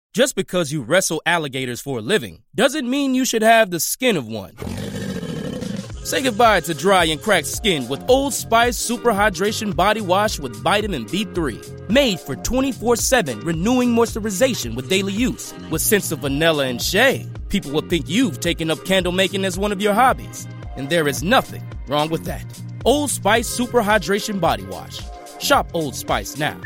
Just because you wrestle alligators for a living doesn't mean you should have the skin of one. Say goodbye to dry and cracked skin with Old Spice Super Hydration Body Wash with vitamin B3. Made for 24/7 renewing moisturization with daily use. With scents of vanilla and shea, people will think you've taken up candle making as one of your hobbies. And there is nothing wrong with that. Old Spice Super Hydration Body Wash. Shop Old Spice now.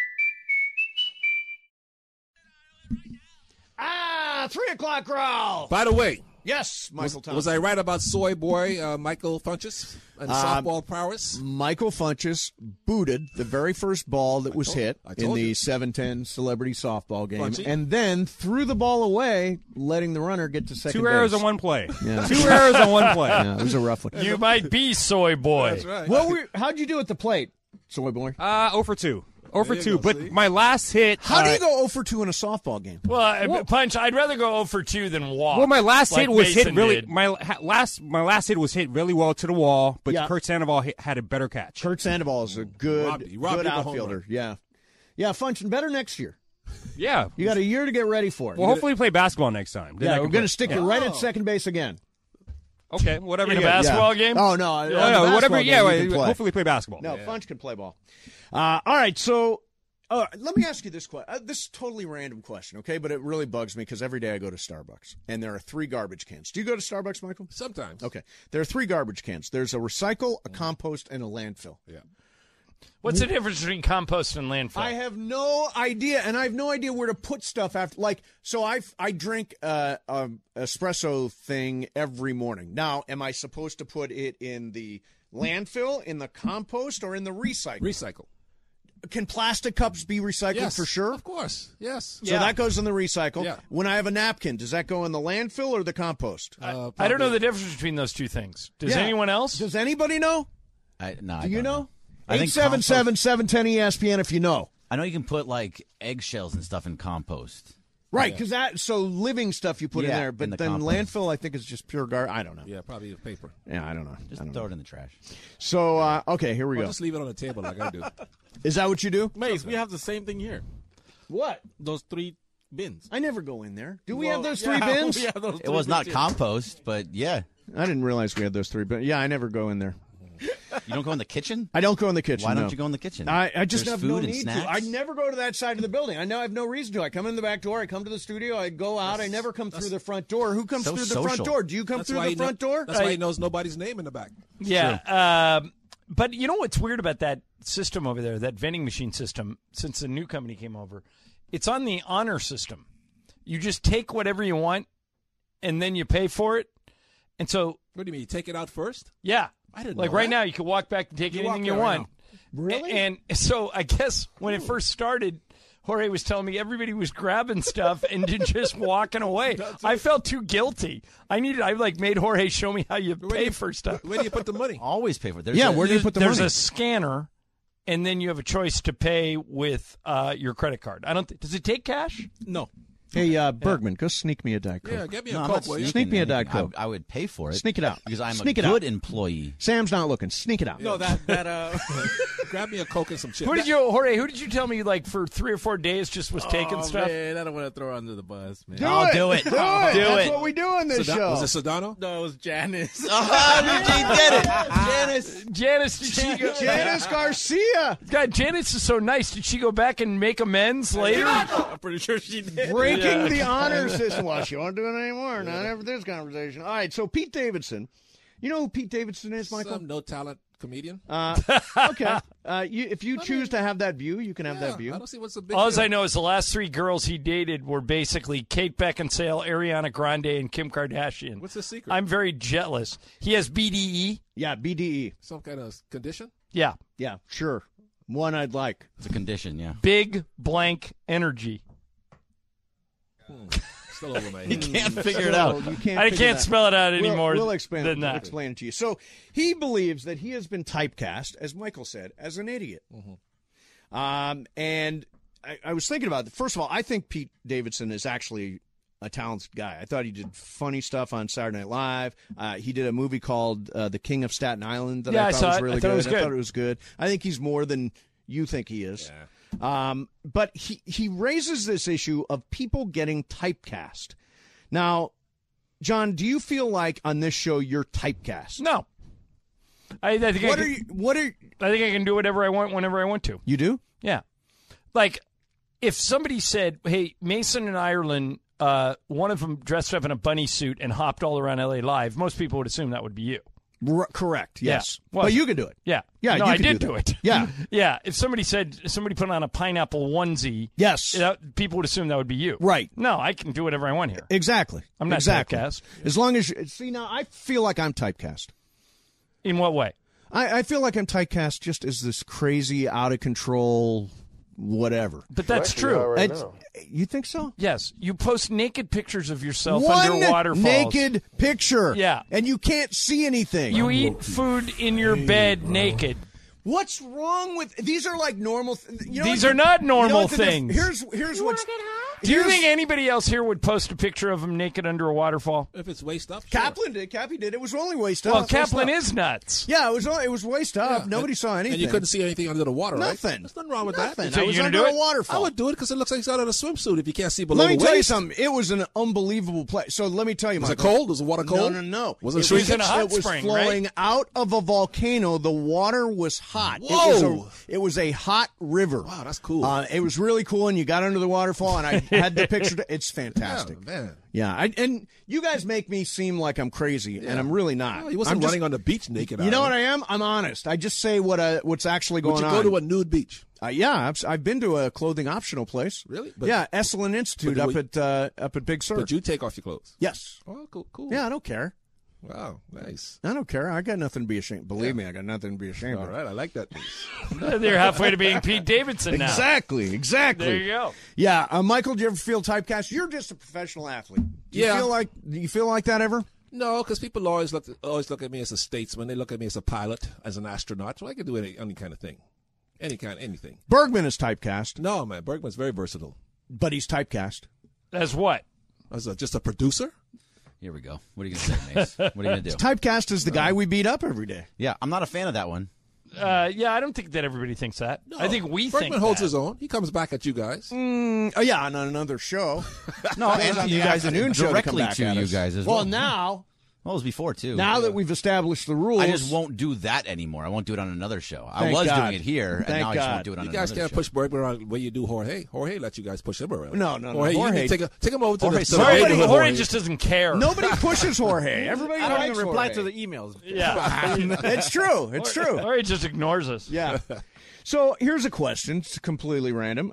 3 o'clock growl. By the way, Yes, Michael Thompson. was I right about soy boy Michael Funches and softball prowess? Michael Funches booted the very first ball that was hit in the 7-10 celebrity softball game, and then threw the ball away, letting the runner get to second base. 2 errors on one play. Yeah. 2 errors on one play. Yeah, it was a rough one. You might be soy boy. That's right. How'd you do at the plate, soy boy? 0 for 2. 0 for There 2. you go, But see? my last hit. How do you go 0 for 2 in a softball game? Well, Punch, I'd rather go 0 for 2 than walk. Well, my last like hit was Mason hit really. did. My last hit was hit really well to the wall, but Yeah. Kurt Sandoval had a better catch. Kurt Sandoval is a good Robbed you the home outfielder. run. Yeah. Yeah, Function, better next year. Yeah. You got a year to get ready for it. Well, hopefully play basketball next time. Then I yeah, can we're going to play. stick you right at second base again. Okay, whatever. In a you got. basketball game? Oh, no. on the whatever. basketball Yeah, game, you can play. hopefully play basketball. No, Funch can play ball. All right, so let me ask you this question. This is a totally random question, okay? But it really bugs me because every day I go to Starbucks, and there are 3 garbage cans. Do you go to Starbucks, Michael? Sometimes. Okay. There are 3 garbage cans. There's a recycle, a compost, and a landfill. Yeah. What's the difference between compost and landfill? I have no idea, and I have no idea where to put stuff after. Like, so I drink espresso thing every morning. Now, am I supposed to put it in the landfill, in the compost, or in the recycle? Recycle. Can plastic cups be recycled Yes. for sure? Of course. Yes. So that goes in the recycle. Yeah. When I have a napkin, does that go in the landfill or the compost? I don't know the difference between those two things. Does Yeah. anyone else? Does anybody know? No, Do you know? I think 877-710 ESPN if you know. I know you can put like eggshells and stuff in compost. Right, because so living stuff you put in Yeah, there, in but the then compost. landfill I think is just pure garbage. I don't know. Yeah, probably the paper. Yeah, I don't know. Just throw it in the trash. So, okay, here we Or go. just leave it on the table like I do. Is that what you do? Mace, we have the same thing here. What? Those 3 bins. I never go in there. Do we have those 3 yeah, bins? we have those It 3 was not bins here. compost, but yeah. I didn't realize we had those 3 bins. Yeah, I never go in there. You don't go in the kitchen? I don't go in the kitchen. Why don't no. you go in the kitchen? I just There's have no food and need to. snacks. I never go to that side of the building. I have no reason to. I come in the back door. I come to the studio. I go out. I never come through the front door. Who comes so through the front social. door? Do you come That's through why the he front door? That's why he knows nobody's name in the back. Yeah. But you know what's weird about that system over there, that vending machine system, since the new company came over? It's on the honor system. You just take whatever you want, and then you pay for it. And so, What do you mean? You take it out first? yeah. I didn't Like know right that. now, you can walk back and take You anything walk you there right want. Really? And so I guess when it first started, Jorge was telling me everybody was grabbing stuff and just walking away. I felt too guilty. I made Jorge show me how you pay for stuff. Where do you put the money? Always pay for it. There's Yeah, a- where do you put the There's money? a scanner, and then you have a choice to pay with your credit card. Does it take cash? No. Hey, Bergman, go sneak me a Diet Coke. Yeah, get me a No, I'm Coke, not will you? Sneak me a anything. Diet Coke. I would pay for it. Sneak it out. Because I'm Sneak a it out. good employee. Sam's not looking. Sneak it out. No, that Grab me a Coke and some chips. Jorge, who did you tell me like for 3 or 4 days just was taking stuff? Man, I don't want to throw her under the bus, man. I'll do it. Do it. Do That's it. what we do on this show. Was it Sedano? No, it was Janice. Get it. Janice. Janice, did she go? Janice Garcia God, Janice is so nice. Did she go back and make amends later? I'm pretty sure she did. breaking the honor system. Well, she won't do it anymore. Not after this conversation. All right, so Pete Davidson. You know who Pete Davidson is, Michael? Some no-talent comedian. Okay. If you choose to have that view, you can have that I view. don't see what's the big All deal. I know is the last 3 girls he dated were basically Kate Beckinsale, Ariana Grande, and Kim Kardashian. What's the secret? I'm very jealous. He has BDE. Yeah, BDE. Some kind of condition? Yeah. Yeah, sure. One I'd like. It's a condition, yeah. Big blank energy. Still over my You head. can't figure it So out. You can't I figure can't that. spell it out anymore We'll explain than that. explain it to you. So he believes that he has been typecast, as Michael said, as an idiot. And I was thinking about it. First of all, I think Pete Davidson is actually a talented guy. I thought he did funny stuff on Saturday Night Live. He did a movie called The King of Staten Island that Yeah, I I thought saw was it. really I thought it good. was good. I thought it was good. I think he's more than you think he is. But he raises this issue of people getting typecast. Now, John, do you feel like on this show you're typecast? No. I think I think I can do whatever I want whenever I want to. You do? Yeah. Like, if somebody said, hey, Mason and Ireland, one of them dressed up in a bunny suit and hopped all around L.A. Live, most people would assume that would be you. Correct, yes. Yeah. Well, but you can do it. Yeah. Yeah, no, you I can did do do that. it. Yeah. Yeah. If somebody put on a pineapple onesie, Yes. People would assume that would be you. Right. No, I can do whatever I want here. Exactly. I'm not typecast. As long as see, now I feel like I'm typecast. In what way? I feel like I'm typecast just as this crazy, out of control, whatever. But that's true. You think so? Yes. You post naked pictures of yourself One under waterfalls. naked picture. Yeah. And you can't see anything. You eat food in your bed naked. What's wrong with these? Are like normal. These are not normal things. Here's what's. Do you think anybody else here would post a picture of him naked under a waterfall? If it's waist up, sure. Kaplan did. Cappy did. It was only waist up. Well, Kaplan is nuts. Yeah, it was waist up. Yeah. Nobody saw anything. And you couldn't see anything under the water, right? Nothing. There's nothing wrong with Nothing. that. So I was you're under gonna do a it? waterfall. I would do it because it looks like he's out of a swimsuit if you can't see below Let me the tell you waist. something. It was an unbelievable place. So let me tell you, Was it Michael. cold? Was the water cold? No. Was it So he's freezing? in a hot It was spring, flowing right? out of a volcano. The water was hot. Whoa. It was a hot river. Wow, that's cool. It was really cool, and you got under the waterfall, and I had the picture. It's fantastic. Yeah, man. Yeah, and you guys make me seem like I'm crazy, and I'm really not. No, he wasn't I'm just- running on the beach naked. You know what I am? I'm honest. I just say what's actually going Would you on. go to a nude beach? Yeah, I've been to a clothing optional place. Really? Yeah, Esalen Institute but up at Big Sur. But you take off your clothes? Yes. Oh, cool. Yeah, I don't care. Wow, nice. I don't care. I got nothing to be ashamed. Believe me, I got nothing to be ashamed All of. right, I like that. They're halfway to being Pete Davidson now. Exactly. There you go. Yeah, Michael, do you ever feel typecast? You're just a professional athlete. Do Yeah. you feel like that ever? No, because people always look at me as a statesman. They look at me as a pilot, as an astronaut. So I can do any kind of thing, anything. Bergman is typecast, No, man, Bergman's very versatile. but he's typecast. As what? As just a producer. Here we go. What are you going to say, Mace? What are you going to do? Typecast is the guy we beat up every day. Yeah, I'm not a fan of that one. Yeah, I don't think that everybody thinks that. I think we Bergman think holds that. his own. He comes back at you guys. Oh yeah, on another show. No, Fans on the afternoon show to come directly back to at you us. guys as well. Well, now Well, it was before, too. Now that we've established the rules, I just won't do that anymore. I won't do it on another show. I Thank was God. doing it here, and Thank now I just God. won't do it on You another guys can't show. push Bergman around the way you do Jorge. Jorge let you guys push him around. No. Jorge, you Jorge- need to take him over to Jorge the said- Jorge, neighborhood, Jorge just doesn't care. Nobody pushes Jorge. Everybody I don't likes even reply Jorge. to the emails. Yeah. It's true. It's true. Jorge just ignores us. Yeah. So here's a question. It's completely random.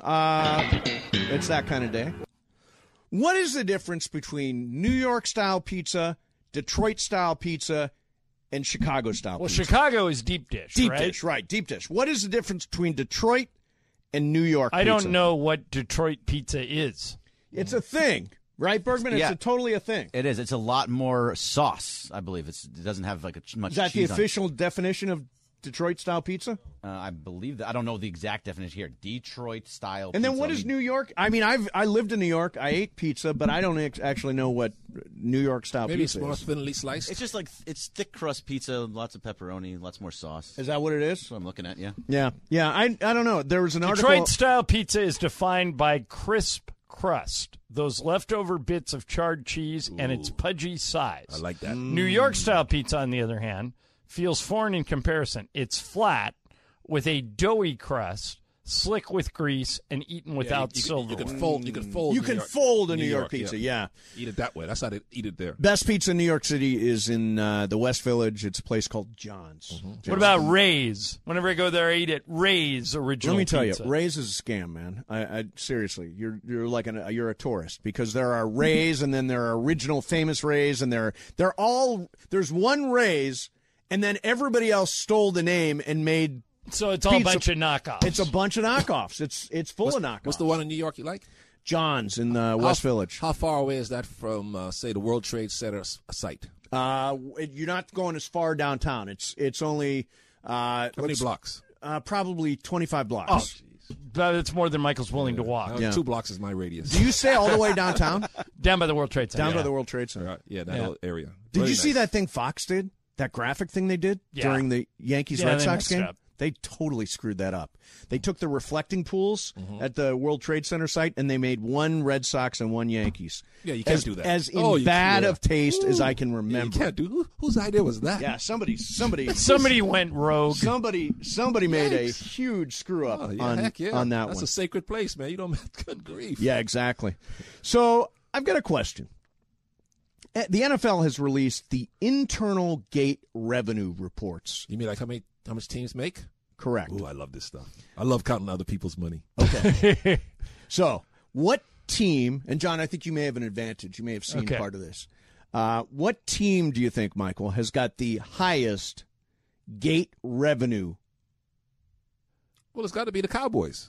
It's that kind of day. What is the difference between New York style pizza, Detroit style pizza, and Chicago style Well, pizza? Chicago is deep dish, Deep right? dish, right? Deep dish. What is the difference between Detroit and New York I pizza? don't know what Detroit pizza is. It's a thing, right, Bergman? Yeah. It's totally a thing. It is. It's a lot more sauce, I believe. It doesn't have like much Is that the cheese on it. official definition of Detroit style pizza? I believe that. I don't know the exact definition here. Detroit style. And then pizza. what is New York? I mean, I lived in New York. I ate pizza, but I don't actually know what New York style Maybe pizza it's more is. thinly sliced. It's just like it's thick crust pizza, lots of pepperoni, lots more sauce. Is that what it is? That's what I'm looking at. Yeah. Yeah. I don't know. There was an article. Detroit style pizza is defined by crisp crust, those leftover bits of charred cheese, and its pudgy size. I like that. New York style pizza, on the other hand, feels foreign in comparison. It's flat with a doughy crust, slick with grease, and eaten without silverware. You can fold. You can fold. You New can York- fold a New York pizza. Yeah. Eat it that way. That's how they eat it there. Best pizza in New York City is in the West Village. It's a place called John's. What about Ray's? Whenever I go there, I eat at Ray's original Let me tell pizza. you, Ray's is a scam, man. I seriously, you're like you're a tourist because there are Ray's and then there are original famous Ray's and there's one Ray's and then everybody else stole the name and made. So it's all a pizza. bunch of knockoffs. It's a bunch of knockoffs. It's full of knockoffs. What's the one in New York you like? John's in the West Village. How far away is that from, say, the World Trade Center site? You're not going as far downtown. It's only How many blocks? probably 25 blocks. That's more than Michael's willing to walk. 2 blocks is my radius. Do you stay all the way downtown? Down by the World Trade Center. Down by the World Trade Center. Right. Yeah, that whole area. Did Really you see nice. that thing Fox did? That graphic thing they did Yeah. during the Yankees Yeah, Red they Sox messed game? up. They totally screwed that up. They took the reflecting pools at the World Trade Center site, and they made one Red Sox and one Yankees. Yeah, you can't do that. As Oh, you bad can't. of taste as I can Yeah, remember. you can't do. Whose idea was that? Yeah, somebody went rogue. Somebody made a huge screw up Oh, yeah, on heck yeah. that That's one. a sacred place, man. You don't. Good grief. Yeah, exactly. So I've got a question. The NFL has released the internal gate revenue reports. You mean like how much teams make? Correct. Ooh, I love this stuff. I love counting other people's money. Okay. So what team, and John, I think you may have an advantage. You may have seen part of this. What team do you think, Michael, has got the highest gate revenue? Well, it's got to be the Cowboys.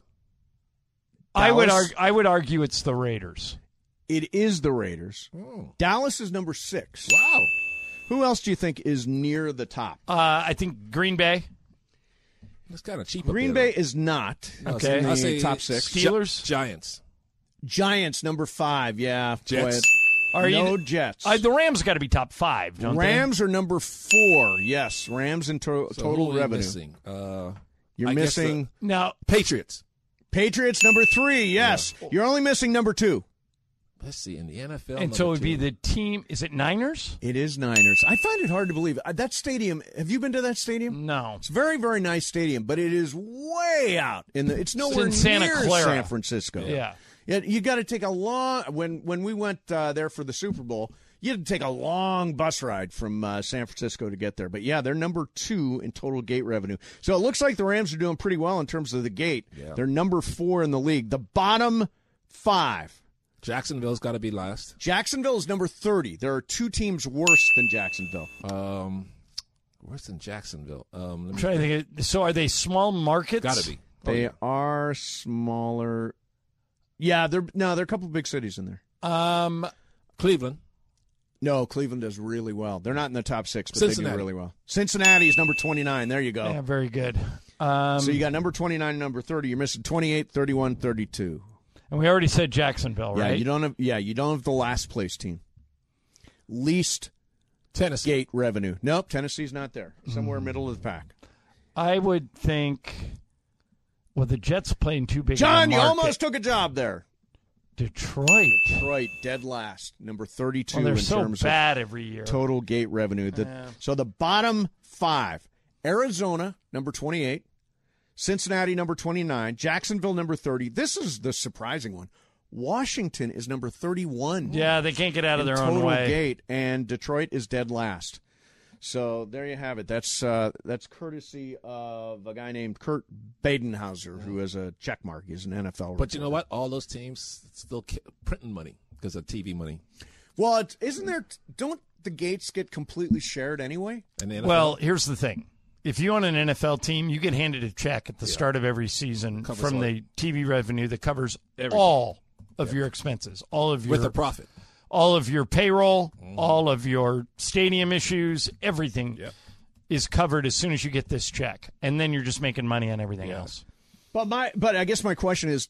I would Dallas? argue it's the Raiders. It is the Raiders. Oh. Dallas is number 6. Wow. Who else do you think is near the top? I think Green Bay. It's kind of cheap. Green up there, Bay is not. though. Okay. in I'll the say top 6. Steelers? Giants. Giants, number 5. Yeah. Jets. Boy, no Jets. The Rams got to be top 5, don't Rams are number 4. Yes, Rams in So total who are we revenue. Missing? You're I guess missing they? Now, Patriots. Patriots, number 3. Yes, you're only missing number 2. Let's see, in the NFL. and so it would be the team. Is it Niners? It is Niners. I find it hard to believe that stadium. Have you been to that stadium? No. It's a very, very nice stadium, but it is way out in the. It's nowhere in Santa near Clara. San Francisco. Yeah. You got to take a long. When we went there for the Super Bowl, you had to take a long bus ride from San Francisco to get there. But yeah, they're number 2 in total gate revenue. So it looks like the Rams are doing pretty well in terms of the gate. Yeah. They're number 4 in the league. The bottom 5. Jacksonville's got to be last. Jacksonville is number 30. There are 2 teams worse than Jacksonville. Worse than Jacksonville. I'm trying to think. So are they small markets? Got to be. They are smaller. Yeah, there are a couple big cities in there. Cleveland. No, Cleveland does really well. They're not in the top 6, but they Cincinnati. do really well. Cincinnati is number 29. There you go. Yeah, very good. So you got number 29 and number 30. You're missing 28, 31, 32. And we already said Jacksonville, Yeah, right? you don't have the last place team. Least Tennessee. gate revenue. Nope, Tennessee's not there. Somewhere middle of the pack. I would think. Well, the Jets playing too big. John, of a you market. almost took a job there. Detroit. Detroit, dead last. Number 32 Well, they're in so terms bad every year. of total gate revenue. So the bottom 5. Arizona, number 28. Cincinnati, number 29. Jacksonville, number 30. This is the surprising one. Washington is number 31. Yeah, they can't get out of in their own total way. gate, and Detroit is dead last. So there you have it. That's courtesy of a guy named Kurt Badenhauser, who has a check mark. He's an NFL But you know reporter. what? All those teams still printing money because of TV money. Well, isn't there? Don't the gates get completely shared anyway? And the NFL, Well, here's the thing. If you own an NFL team, you get handed a check at the start of every season Covers from all. the TV revenue that covers Everything. all of your expenses, all of your with a profit. all of your payroll, all of your stadium issues, everything is covered as soon as you get this check, and then you're just making money on everything else. But I guess my question is,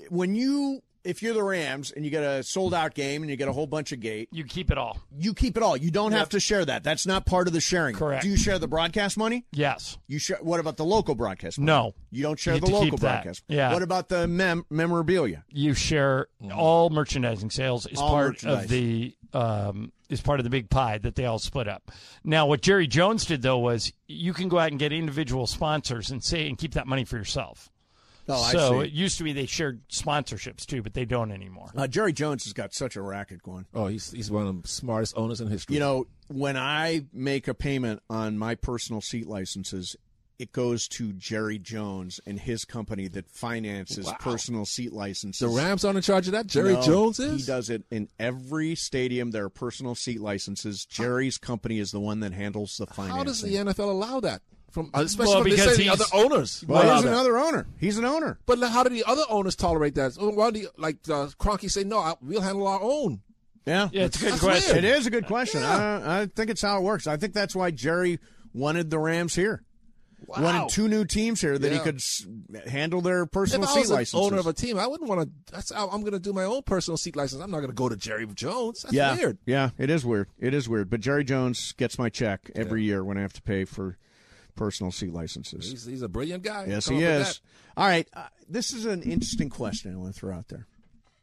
if you're the Rams and you get a sold out game and you get a whole bunch of gate, You keep it all. you keep it all. You don't have to share that. That's not part of the sharing. Correct. Do you share the broadcast money? Yes. You share. What about the local broadcast money? No. You don't share You the get to local keep that. broadcast. Yeah. What about the memorabilia? You share all merchandising sales is All part merchandise. of the big pie that they all split up. Now, what Jerry Jones did though was you can go out and get individual sponsors and keep that money for yourself. Oh, So I it used to be they shared sponsorships too, but they don't anymore. see. Jerry Jones has got such a racket going. Oh, he's one of the smartest owners in history. You know, when I make a payment on my personal seat licenses, it goes to Jerry Jones and his company that finances personal seat licenses. the Rams aren't in charge of that. Jerry No, Jones is. He does it in every stadium. There are personal seat licenses. Jerry's company is the one that handles the financing. How does the NFL allow that? Especially Well, from because the other owners. Well, allow he's that. another owner. He's an owner. But how do the other owners tolerate that? Why do Kroenke say no? We'll handle our own. Yeah, Yeah, it's a good That's question. It is a good question. I think it's how it works. I think that's why Jerry wanted the Rams here. Wow. Wanted 2 new teams here that he Yeah. could handle their personal If I seat was an licenses. owner of a team, I wouldn't want to. That's how I'm going to do my own personal seat license. I'm not going to go to Jerry Jones. That's weird. Yeah, it is weird. It is weird. But Jerry Jones gets my check every year when I have to pay for personal seat licenses. He's a brilliant guy. Yes, Come he up with is. All right. This is an interesting question I want to throw out there.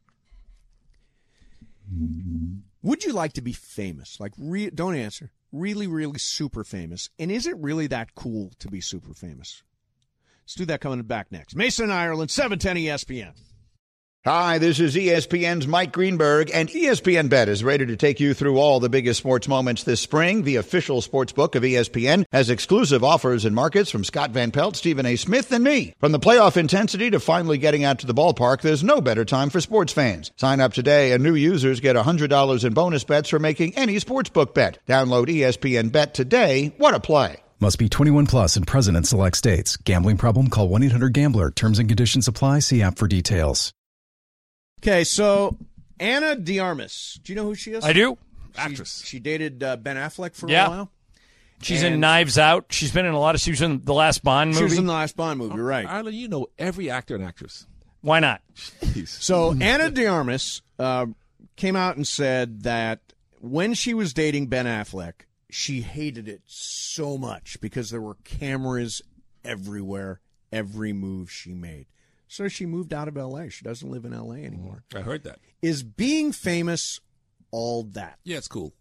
Would you like to be famous? Like, don't answer. Really, really super famous. And is it really that cool to be super famous? Let's do that coming back next. Mason, Ireland, 710 ESPN. Hi, this is ESPN's Mike Greenberg, and ESPN Bet is ready to take you through all the biggest sports moments this spring. The official sports book of ESPN has exclusive offers and markets from Scott Van Pelt, Stephen A. Smith, and me. From the playoff intensity to finally getting out to the ballpark, there's no better time for sports fans. Sign up today, and new users get $100 in bonus bets for making any sportsbook bet. Download ESPN Bet today. What a play. Must be 21 plus and present in select states. Gambling problem? Call 1-800-GAMBLER. Terms and conditions apply. See app for details. Okay, so Anna de Armas. Do you know who she is? I do. Actress. She dated Ben Affleck for a Yeah. while. She's in Knives Out. She's been in a lot of. She was in the last Bond movie. She was in the last Bond movie, right? Ireland, you know every actor and actress. Why not? Jeez. So Anna de Armas came out and said that when she was dating Ben Affleck, she hated it so much because there were cameras everywhere, every move she made. So she moved out of L.A. She doesn't live in L.A. anymore. I heard that. Is being famous all that? Yeah, it's cool.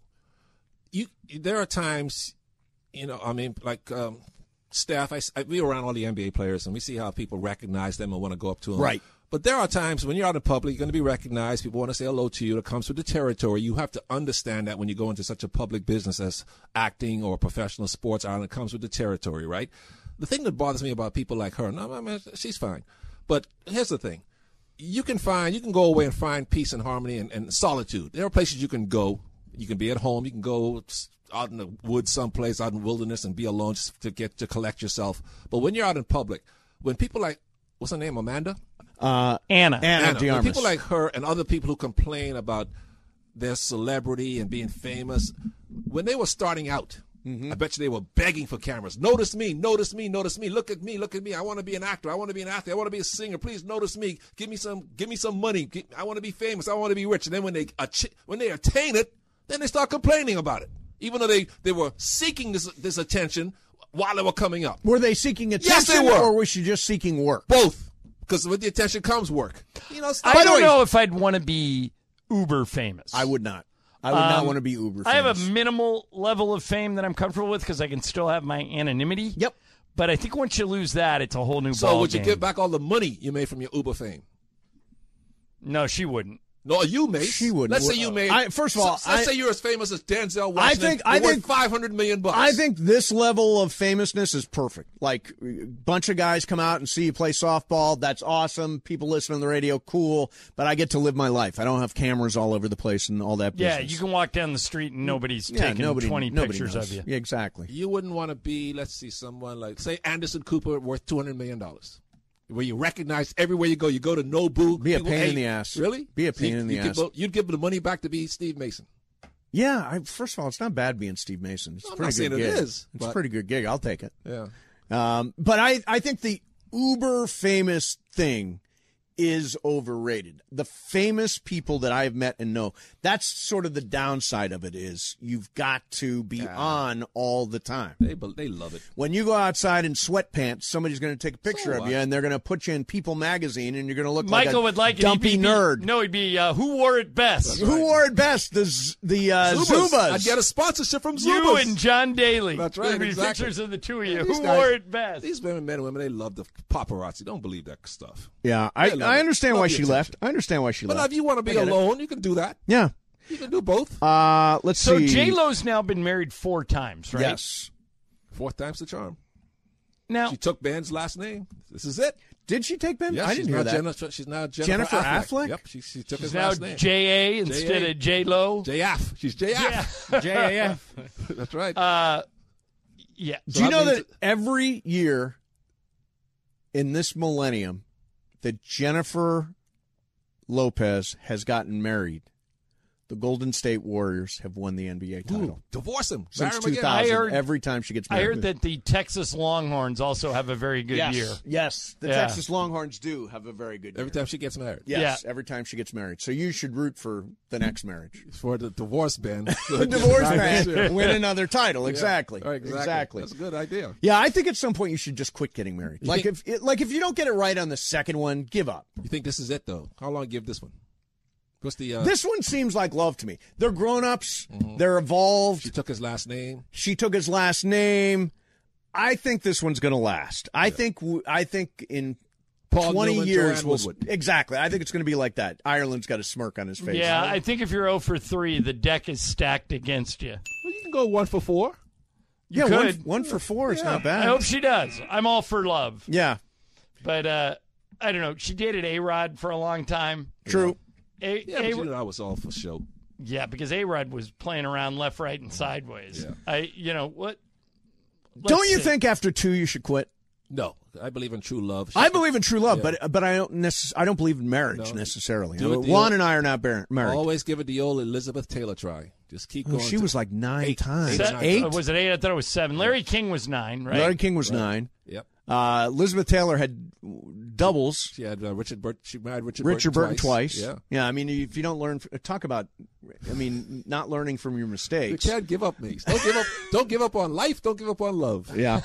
There are times, I mean, like Steph, we were around all the NBA players, and we see how people recognize them and want to go up to them. Right. But there are times when you're out in public, you're going to be recognized. People want to say hello to you. It comes with the territory. You have to understand that when you go into such a public business as acting or professional sports, it comes with the territory, right? The thing that bothers me about people like her, no, I mean, she's fine. But here's the thing. You can go away and find peace and harmony and solitude. There are places you can go. You can be at home. You can go out in the woods someplace, out in the wilderness, and be alone just to collect yourself. But when you're out in public, when people like, what's her name, Amanda? Anna de When Armas. people like her and other people who complain about their celebrity and being famous, when they were starting out, I bet you they were begging for cameras. Notice me, notice me, notice me. Look at me, look at me. I want to be an actor. I want to be an athlete. I want to be a singer. Please notice me. Give me some money. I want to be famous. I want to be rich. And then when they attain it, then they start complaining about it. Even though they were seeking this attention while they were coming up. Were they seeking attention? Yes, they were. Or was she just seeking work? Both. Because with the attention comes work. I don't know if I'd want to be uber famous. I would not. I would not want to be uber famous. I have a minimal level of fame that I'm comfortable with because I can still have my anonymity. Yep. But I think once you lose that, it's a whole new ballgame. So would you give back all the money you made from your Uber fame? No, she wouldn't. No, you made. She wouldn't. Let's say you made. First of all, let's say you're as famous as Denzel Washington. I you're think worth $500 million. I think this level of famousness is perfect. Like, a bunch of guys come out and see you play softball. That's awesome. People listen on the radio. Cool. But I get to live my life. I don't have cameras all over the place and all that business. Yeah, you can walk down the street and nobody's taking 20 pictures knows. of you. Yeah, exactly. You wouldn't want to be. Let's see, someone like say Anderson Cooper worth $200 million. Where you recognize everywhere you go. You go to Nobu. Be a people, pain in the ass. Really? Be a pain in the ass. You'd give the money back to be Steve Mason. Yeah. First of all, it's not bad being Steve Mason. It's a I'm pretty not saying good it gig. is, It's a but- pretty good gig. I'll take it. Yeah. But I think the uber famous thing is overrated. The famous people that I've met and know, that's sort of the downside of it is you've got to be on all the time. They love it. When you go outside in sweatpants, somebody's going to take a picture So of you, what? and they're going to put you in People magazine, and you're going to look Michael like a would like it. dumpy He'd be, nerd. No, he'd be who wore it best? Who wore it best? The Zubas. I'd get a sponsorship from Zubas. You and John Daly. That's right, There'd be exactly. pictures of the two of you. These Who guys- wore it best? These men and women, they love the paparazzi. Don't believe that stuff. Yeah, They love I it. understand Love why the she attention. left. I understand why she But left. if you want to be I get it. alone, you can do that. Yeah. You can do both. Let's So see. J-Lo's now been married 4 times, right? Yes. Fourth time's the charm. Now, She took Ben's last name. This is it. Did she take Ben? Yeah, I didn't hear that. She's now Jennifer Affleck? Yep, she took his she's now last name. J.A. instead J.A. of J-Lo. J.F. She's J.F. JAF. That's right. Yeah. Do you that know means- that every year in this millennium that Jennifer Lopez has gotten married, The Golden State Warriors have won the NBA title. Ooh, divorce him. Since Marry him again. 2000, every time she gets married. I heard that the Texas Longhorns also have a very good year. Yes, the Yeah. Texas Longhorns do have a very good year. Every time she gets married. Yes, every time she gets married. So you should root for the next marriage. For the divorce man. The divorce man win another title. Exactly. Right, exactly. That's a good idea. Yeah, I think at some point you should just quit getting married. If you don't get it right on the second one, give up. You think this is it, though? How long give this one? What's the? This one seems like love to me. They're grown-ups. They're evolved. She took his last name. I think this one's going to last. I think in Paul 20 Newman, years Joanne Woodward. exactly. I think it's going to be like that. Ireland's got a smirk on his face. Yeah, I think if you're 0 for 3, the deck is stacked against you. Well, you can go 1 for 4. Yeah, could. one for 4 is not bad. I hope she does. I'm all for love. Yeah, But I don't know. She dated A-Rod for a long time. true. Yeah, but you know I was all for show. Yeah, because A-Rod was playing around left, right, and sideways. Yeah. What? Don't you think after 2 you should quit? No, I believe in true love. I believe in true love, Yeah. but I don't believe in marriage necessarily. Do it the Juan old- and I are not married. Always give it the old Elizabeth Taylor try. Just keep going. She was like 9 times. Eight. 8? Was it 8? I thought it was 7. Larry King was 9, right? Larry King was 9. Yep. Elizabeth Taylor had doubles. She had Richard Burton. She married Richard Burton twice. Yeah. I mean, if you don't learn, talk about, not learning from your mistakes. You can't give up, Mace. Don't give up. Don't give up on life. Don't give up on love. Yeah.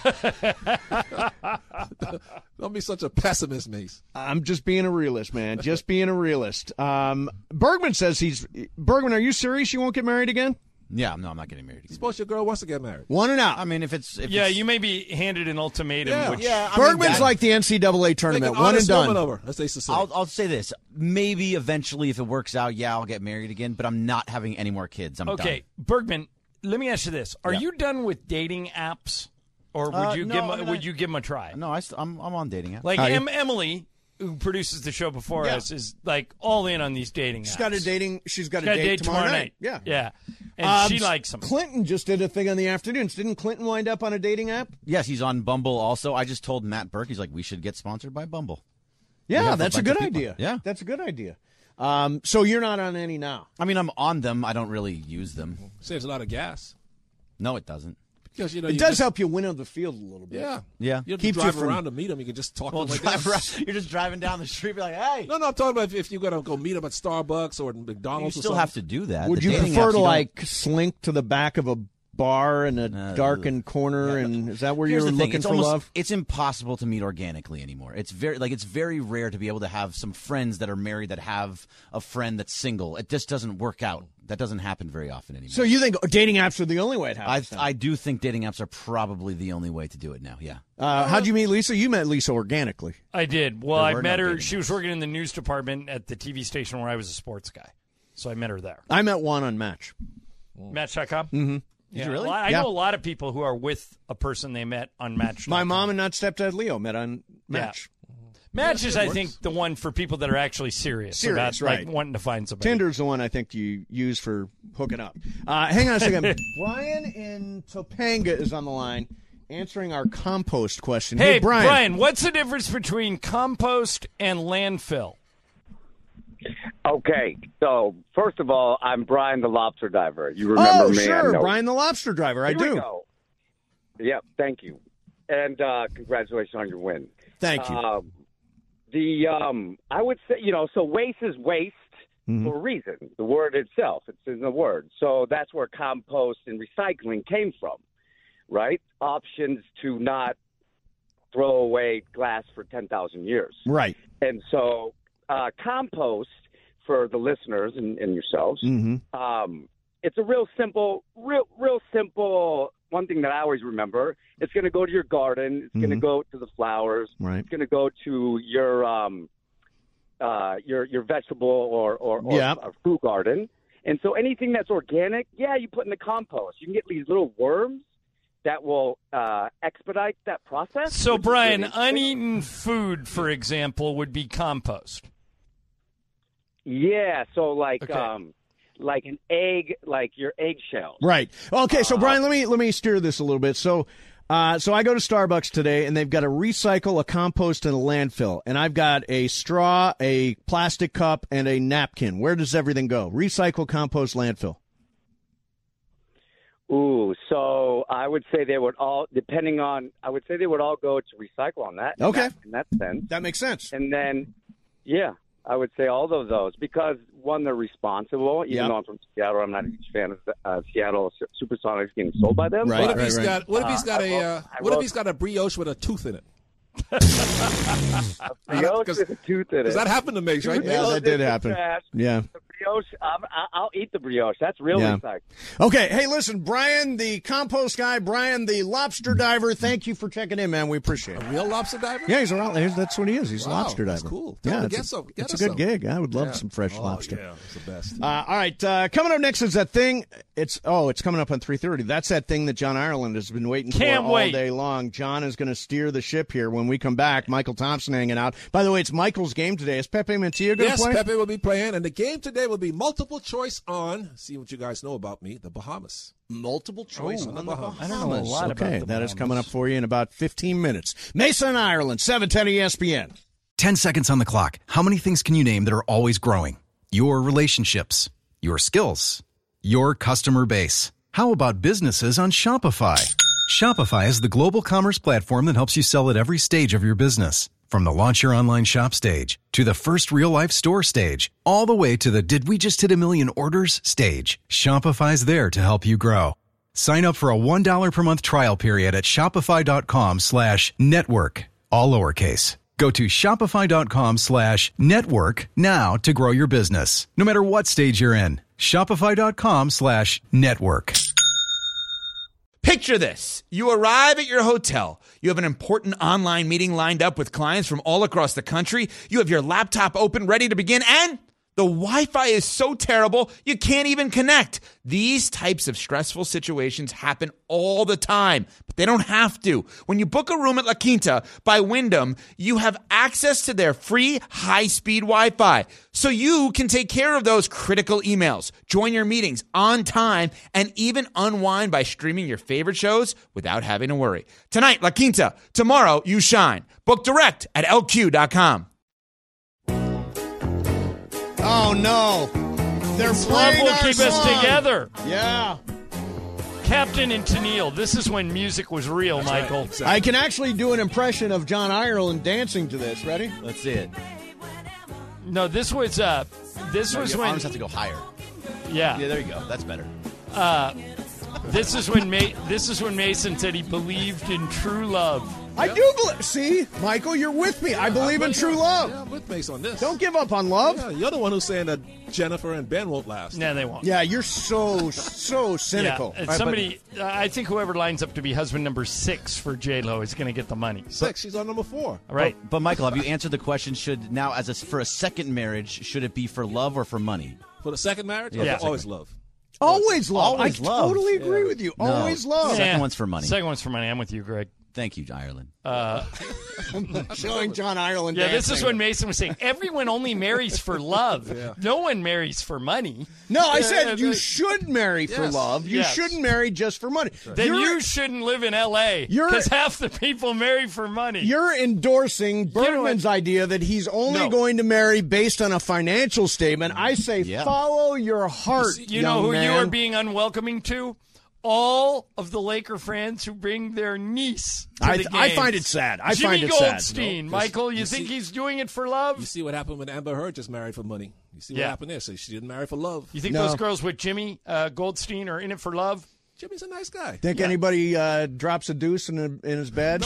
Don't be such a pessimist, Mace. I'm just being a realist, man. Just being a realist. Bergman says Bergman, are you serious? You won't get married again? Yeah, no, I'm not getting married. Suppose your girl wants to get married. One and out. I mean, if it's you may be handed an ultimatum. Yeah. Which, Bergman's like the NCAA tournament. Make an One and honest done. woman over, as they used to say. I'll say this. Maybe eventually, if it works out, I'll get married again. But I'm not having any more kids. I'm okay, done. Bergman. Let me ask you this: Are you done with dating apps, or would you give them a try? No, I'm on dating apps. Like Emily, who produces the show before us, is like all in on these dating apps. She's got a date tomorrow night. Yeah. And she likes them. Clinton just did a thing on the afternoons. Didn't Clinton wind up on a dating app? Yes, he's on Bumble also. I just told Matt Burke, he's like, we should get sponsored by Bumble. Yeah, that's a good people. idea. Yeah. That's a good idea. So you're not on any now? I mean, I'm on them. I don't really use them. Saves a lot of gas. No, it doesn't. Because it does help you win on the field a little bit. Yeah. You don't Keeps drive you from- around to meet them. You can just talk Well, to them. drive around. You're just driving down the street, be like, hey. No, I'm talking about if you're going to go meet them at Starbucks or You McDonald's. still or have something. to do that. Would The you dating prefer apps, to you don't- like slink to the back of a bar in a darkened corner, and is that where Here's you're the thing, looking it's for almost, love? It's impossible to meet organically anymore. It's very rare to be able to have some friends that are married that have a friend that's single. It just doesn't work out. That doesn't happen very often anymore. So you think dating apps are the only way it happens? I do think dating apps are probably the only way to do it now. Yeah. How'd you meet Lisa? You met Lisa organically. I did. Well, There I were met no her. dating She was working in the news department at the TV station where I was a sports guy. So I met her there. I met Juan on Match. Match.com? Mm-hmm. Yeah, you really? I know a lot of people who are with a person they met on Match. My mom and not stepdad Leo met on Match. Match is, I think, the one for people that are actually serious about right. like, wanting to find somebody. Tinder's the one I think you use for hooking up. Hang on a second. Brian in Topanga is on the line answering our compost question. Hey, Brian. what's the difference between compost and landfill? Okay, so first of all, I'm Brian the lobster diver. You remember me? Sure, I know. Brian the lobster driver. I Here we do. go. Yep, thank you, and congratulations on your win. Thank you. I would say, so waste is waste for a reason. The word itself, it's in the word. So that's where compost and recycling came from, right? Options to not throw away glass for 10,000 years. Right. And so compost, for the listeners and yourselves, it's a real simple, one thing that I always remember. It's going to go to your garden. It's going to go to the flowers. Right. It's going to go to your vegetable or fruit garden. And so anything that's organic, you put in the compost. You can get these little worms that will expedite that process. So, which is Brian, really uneaten food, for example, would be compost. Yeah, so like Okay. like an egg, like your eggshells. Right. Okay, so Brian, let me steer this a little bit. So So I go to Starbucks today, and they've got a recycle, a compost, and a landfill. And I've got a straw, a plastic cup, and a napkin. Where does everything go? Recycle, compost, landfill. Ooh, so I would say they would all, I would say they would all go to recycle on that. Okay. In that sense. That makes sense. And then, yeah, I would say all of those because, one, they're responsible. Even though I'm from Seattle, I'm not a huge fan of Seattle Supersonics getting sold by them. Right. But, What if he's got a brioche with a tooth in it? brioche with a tooth in it. Because that happened to me, right? Yeah, that did happen. Yeah. The brioche, I'll eat the brioche. That's real recycling. Okay. Hey, listen, Brian, the compost guy, Brian, the lobster diver, thank you for checking in, man. We appreciate it. A real lobster diver? Yeah, that's what he is. He's a lobster diver. That's cool. Yeah, it's a good gig. I would love some fresh lobster. Yeah, it's the best. All right, coming up next is that thing. It's coming up on 3:30. That's that thing that John Ireland has been waiting for all day long. John is going to steer the ship here when we come back. Michael Thompson hanging out. By the way, it's Michael's game today. Is Pepe Mantilla going to play? Yes, Pepe will be playing, and the game today will be multiple choice on, see what you guys know about me, the Bahamas. Multiple choice on the Bahamas. I don't know a lot about the that is Bahamas. coming up for you in about 15 minutes. Mason, Ireland, 710 ESPN. 10 seconds on the clock. How many things can you name that are always growing? Your relationships, your skills, your customer base. How about businesses on Shopify? Shopify is the global commerce platform that helps you sell at every stage of your business. From the launch your online shop stage, to the first real-life store stage, all the way to the did we just hit 1 million orders stage, Shopify's there to help you grow. Sign up for a $1 per month trial period at shopify.com/network, all lowercase. Go to shopify.com/network now to grow your business, no matter what stage you're in. Shopify.com/network. Picture this. You arrive at your hotel. You have an important online meeting lined up with clients from all across the country. You have your laptop open, ready to begin, and the Wi-Fi is so terrible, you can't even connect. These types of stressful situations happen all the time, but they don't have to. When you book a room at La Quinta by Wyndham, you have access to their free high-speed Wi-Fi, so you can take care of those critical emails, join your meetings on time, and even unwind by streaming your favorite shows without having to worry. Tonight, La Quinta. Tomorrow, you shine. Book direct at LQ.com. Oh, no. They're Love playing will our keep us song. together. Yeah. Captain and Tennille. This is when music was real, Michael. Exactly. I can actually do an impression of John Ireland dancing to this. Ready? Let's see it. No, this was Your when arms have to go higher. yeah. Yeah, there you go. That's better. This is when Mason said he believed in true love. I do believe. See, Michael, you're with me. I believe in true love. Yeah, I'm with Mace on this. Don't give up on love. Yeah, you're the one who's saying that Jennifer and Ben won't last. No, they won't. Yeah, you're so cynical. Yeah, somebody, I think whoever lines up to be husband number 6 for J-Lo is going to get the money. 6, she's on number 4. All right. But Michael, have you answered the question? Should now, for a second marriage, should it be for love or for money? For the second marriage? Yeah. Always love. Always love. Always I love. totally agree with you. No. Always love. Second one's for money. Second one's for money. I'm with you, Greg. Thank you, Ireland. Showing John Ireland. Yeah, this dancing. is when Mason was saying everyone only marries for love. No one marries for money. No, I said you should marry for love. You Yes. shouldn't marry just for money. Then you shouldn't live in L.A. because half the people marry for money. You're endorsing Bergman's idea that he's only going to marry based on a financial statement. I say follow your heart. You know who you are being unwelcoming to? All of the Laker fans who bring their niece to the games. I find it sad. I Jimmy find it sad. Goldstein. Michael, you think he's doing it for love? You see what happened when Amber Heard just married for money. You see what happened there. So she didn't marry for love. You think those girls with Jimmy Goldstein are in it for love? Jimmy's a nice guy. Think anybody drops a deuce in his bed?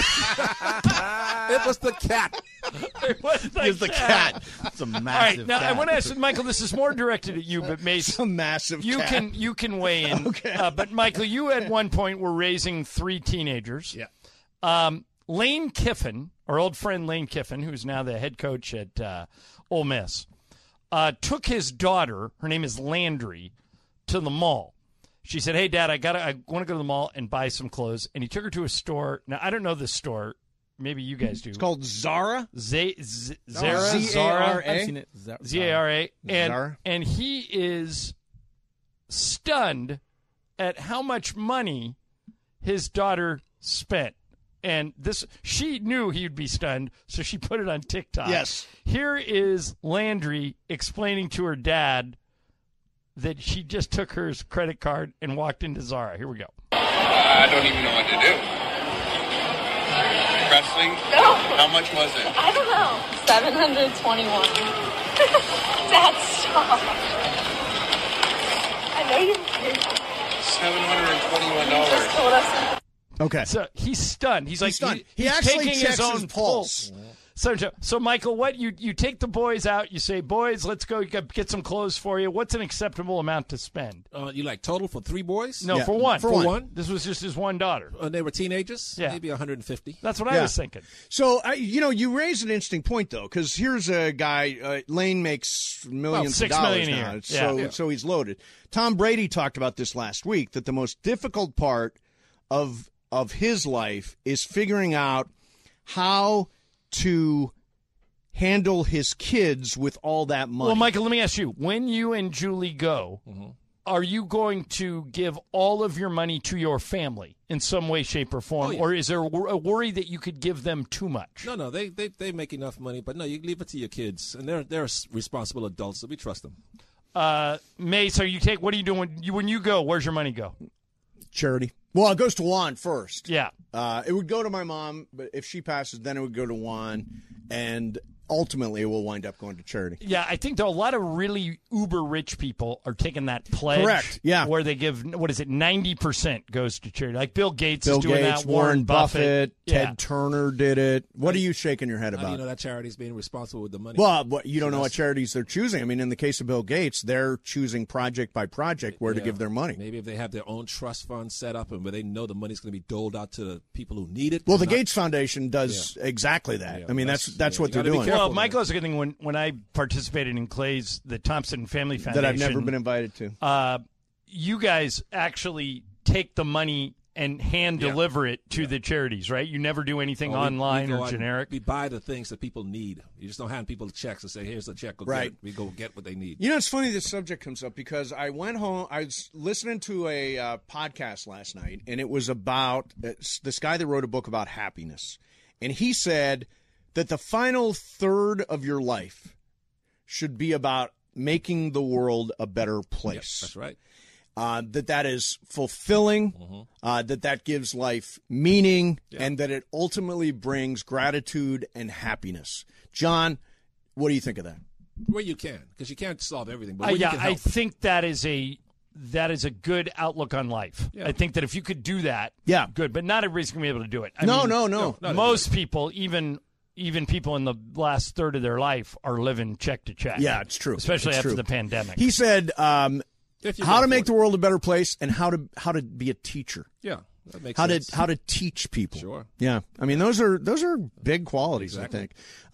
It was the cat. It was the cat. It's a massive All right, now cat. I want to ask Michael. This is more directed at you, but Mace, a massive. You cat. can weigh in. Okay. But Michael, you at one point were raising 3 teenagers. Yeah. Lane Kiffin, our old friend Lane Kiffin, who's now the head coach at Ole Miss, took his daughter. Her name is Landry, to the mall. She said, "Hey, Dad, I want to go to the mall and buy some clothes." And he took her to a store. Now I don't know this store. Maybe you guys do. It's called Zara. Zara. Z-A-R-A. I've seen it. Zara. Zara. And he is stunned at how much money his daughter spent. And she knew he'd be stunned, so she put it on TikTok. Yes. Here is Landry explaining to her dad that she just took her credit card and walked into Zara. Here we go. I don't even know what to do. Wrestling? No. How much was it? I don't know. 721. Dad, stop. I know you're $721. just told us. Okay. So he's stunned. He's like, stunned. He he's actually taking checks his own his pulse. So Michael, what you take the boys out, you say, boys, let's go get some clothes for you. What's an acceptable amount to spend? You like total for 3 boys? No, Yeah. for one. For one. This was just his one daughter. They were teenagers? Yeah. Maybe 150. That's what I was thinking. So, you raise an interesting point, though, because here's a guy, Lane makes millions $6 of dollars million a now, year. so he's loaded. Tom Brady talked about this last week, that the most difficult part of his life is figuring out how to handle his kids with all that money. Well, Michael, let me ask you, when you and Julie go, are you going to give all of your money to your family in some way, shape, or form? Or is there a worry that you could give them too much? No, they make enough money, but no, you leave it to your kids, and they're responsible adults, so we trust them. May, so what are you doing when you go? Where's your money go? Charity. Well, it goes to Juan first. Yeah. It would go to my mom, but if she passes, then it would go to Juan, and ultimately it will wind up going to charity. Yeah, I think a lot of really uber rich people are taking that pledge. Correct, yeah. Where they give, 90% goes to charity. Like Bill Gates Bill is doing Gates, that. Warren Buffett. Ted Turner did it. What are you shaking your head How do about? you know that charity's being responsible with the money? Well, you don't know what charities they're choosing. I mean, in the case of Bill Gates, they're choosing project by project where to give their money. Maybe if they have their own trust fund set up and where they know the money's going to be doled out to the people who need it. Well, the Gates Foundation does exactly that. Yeah, I mean, that's what they're doing. Well, Michael, it's a good thing when I participated in the Thompson Family Foundation. That I've never been invited to. You guys actually take the money and hand deliver it to the charities, right? You never do anything online we or generic? We buy the things that people need. You just don't hand people checks and say, here's the check. Go get it. We go get what they need. You know, it's funny this subject comes up because I went home. I was listening to a podcast last night, and it was about this guy that wrote a book about happiness. And he said that the final third of your life should be about making the world a better place. Yes, that's right. That is fulfilling, that gives life meaning, and that it ultimately brings gratitude and happiness. John, what do you think of that? Where you can, because you can't solve everything. But where you can help. I think that is a good outlook on life. Yeah. I think that if you could do that, good. But not everybody's going to be able to do it. No. Most people, even people in the last third of their life, are living check to check. Yeah, it's true. Especially it's after true. the pandemic. He said how to make the world a better place and how to be a teacher. Yeah, that makes how sense. how to teach people. Sure. Yeah, I mean those are big qualities. Exactly.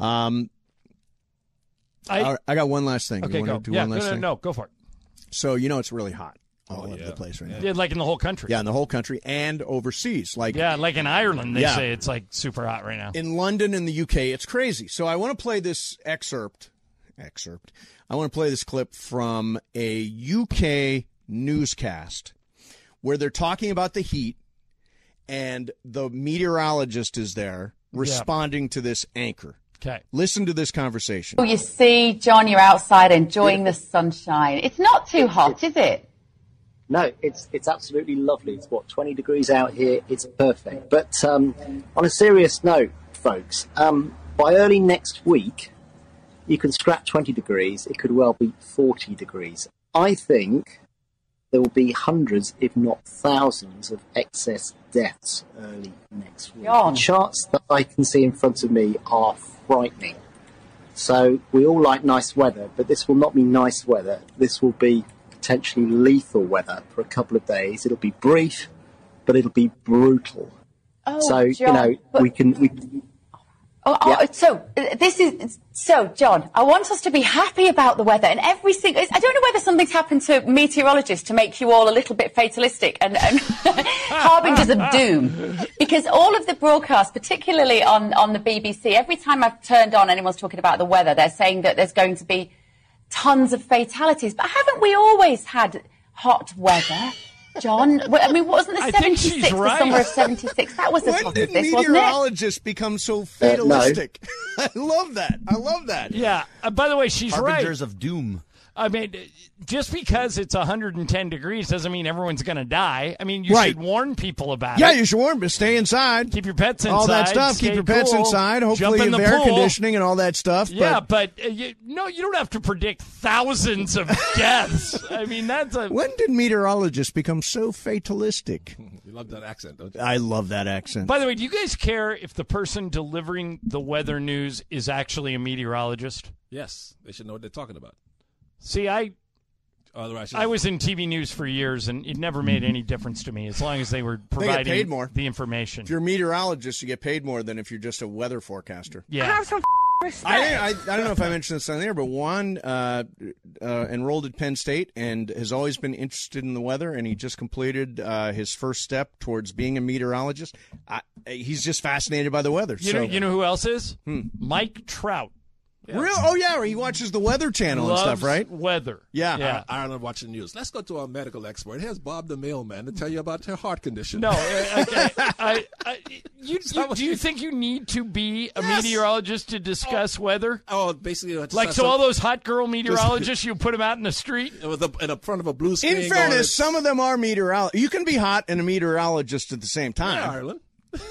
I think. I got one last thing. Okay, you go. Want to do one last thing? No, go for it. So it's really hot all over the place right now. Yeah, like in the whole country. Yeah, in the whole country and overseas. Like in Ireland, they say it's like super hot right now. In London and the UK, it's crazy. So I want to play this excerpt. I want to play this clip from a UK newscast where they're talking about the heat, and the meteorologist is there responding to this anchor. Okay. Listen to this conversation. You see, John, you're outside enjoying the sunshine. It's not too hot, is it? No, it's absolutely lovely. It's 20 degrees out here. It's perfect. But on a serious note, folks, by early next week, you can scrap 20 degrees. It could well be 40 degrees. I think there will be hundreds, if not thousands, of excess deaths early next week. John. The charts that I can see in front of me are frightening. So we all like nice weather, but this will not be nice weather. This will be potentially lethal weather for a couple of days. It'll be brief, but it'll be brutal. Oh, so, John, we can So, John, I want us to be happy about the weather and every single. I don't know whether something's happened to meteorologists to make you all a little bit fatalistic and harbingers of doom, because all of the broadcasts, particularly on the BBC, every time I've turned on, anyone's talking about the weather, they're saying that there's going to be tons of fatalities. But haven't we always had hot weather? John. I mean, wasn't the I think she's 76 the right. summer of 76? That was the When top did of this, wasn't it? meteorologists become so fatalistic? I love that. I love that. Yeah. By the way, she's Harbingers right. of doom. I mean, just because it's 110 degrees doesn't mean everyone's going to die. I mean, you Right. should warn people about Yeah, it. you should warn, but stay inside. Keep your pets inside. All that stuff. Stay Keep your pets cool, inside. jump Hopefully, in you the have air pool. conditioning and all that stuff. Yeah, but but you don't have to predict thousands of deaths. I mean, that's a. when did meteorologists become so fatalistic? You love that accent, don't you? I love that accent. By the way, do you guys care if the person delivering the weather news is actually a meteorologist? Yes, they should know what they're talking about. See, Otherwise, I was in TV news for years, and it never made any difference to me as long as they were They providing get paid more. the information. If you're a meteorologist, you get paid more than if you're just a weather forecaster. Yeah. Have some respect. I don't know if I mentioned this on there, but Juan enrolled at Penn State and has always been interested in the weather, and he just completed his first step towards being a meteorologist. He's just fascinated by the weather. You know who else is? Mike Trout. Real? Oh, yeah, he watches the Weather Channel Loves and stuff, right? Weather. Yeah. Ireland watching the news. Let's go to our medical expert. Here's Bob the mailman to tell you about her heart condition. No, okay. Do you think you need to be a meteorologist to discuss weather? Oh, basically, Like, so all those hot girl meteorologists, you put them out in the street? in front of a blue screen. In fairness, some of them are meteorologists. You can be hot and a meteorologist at the same time. Yeah, Ireland.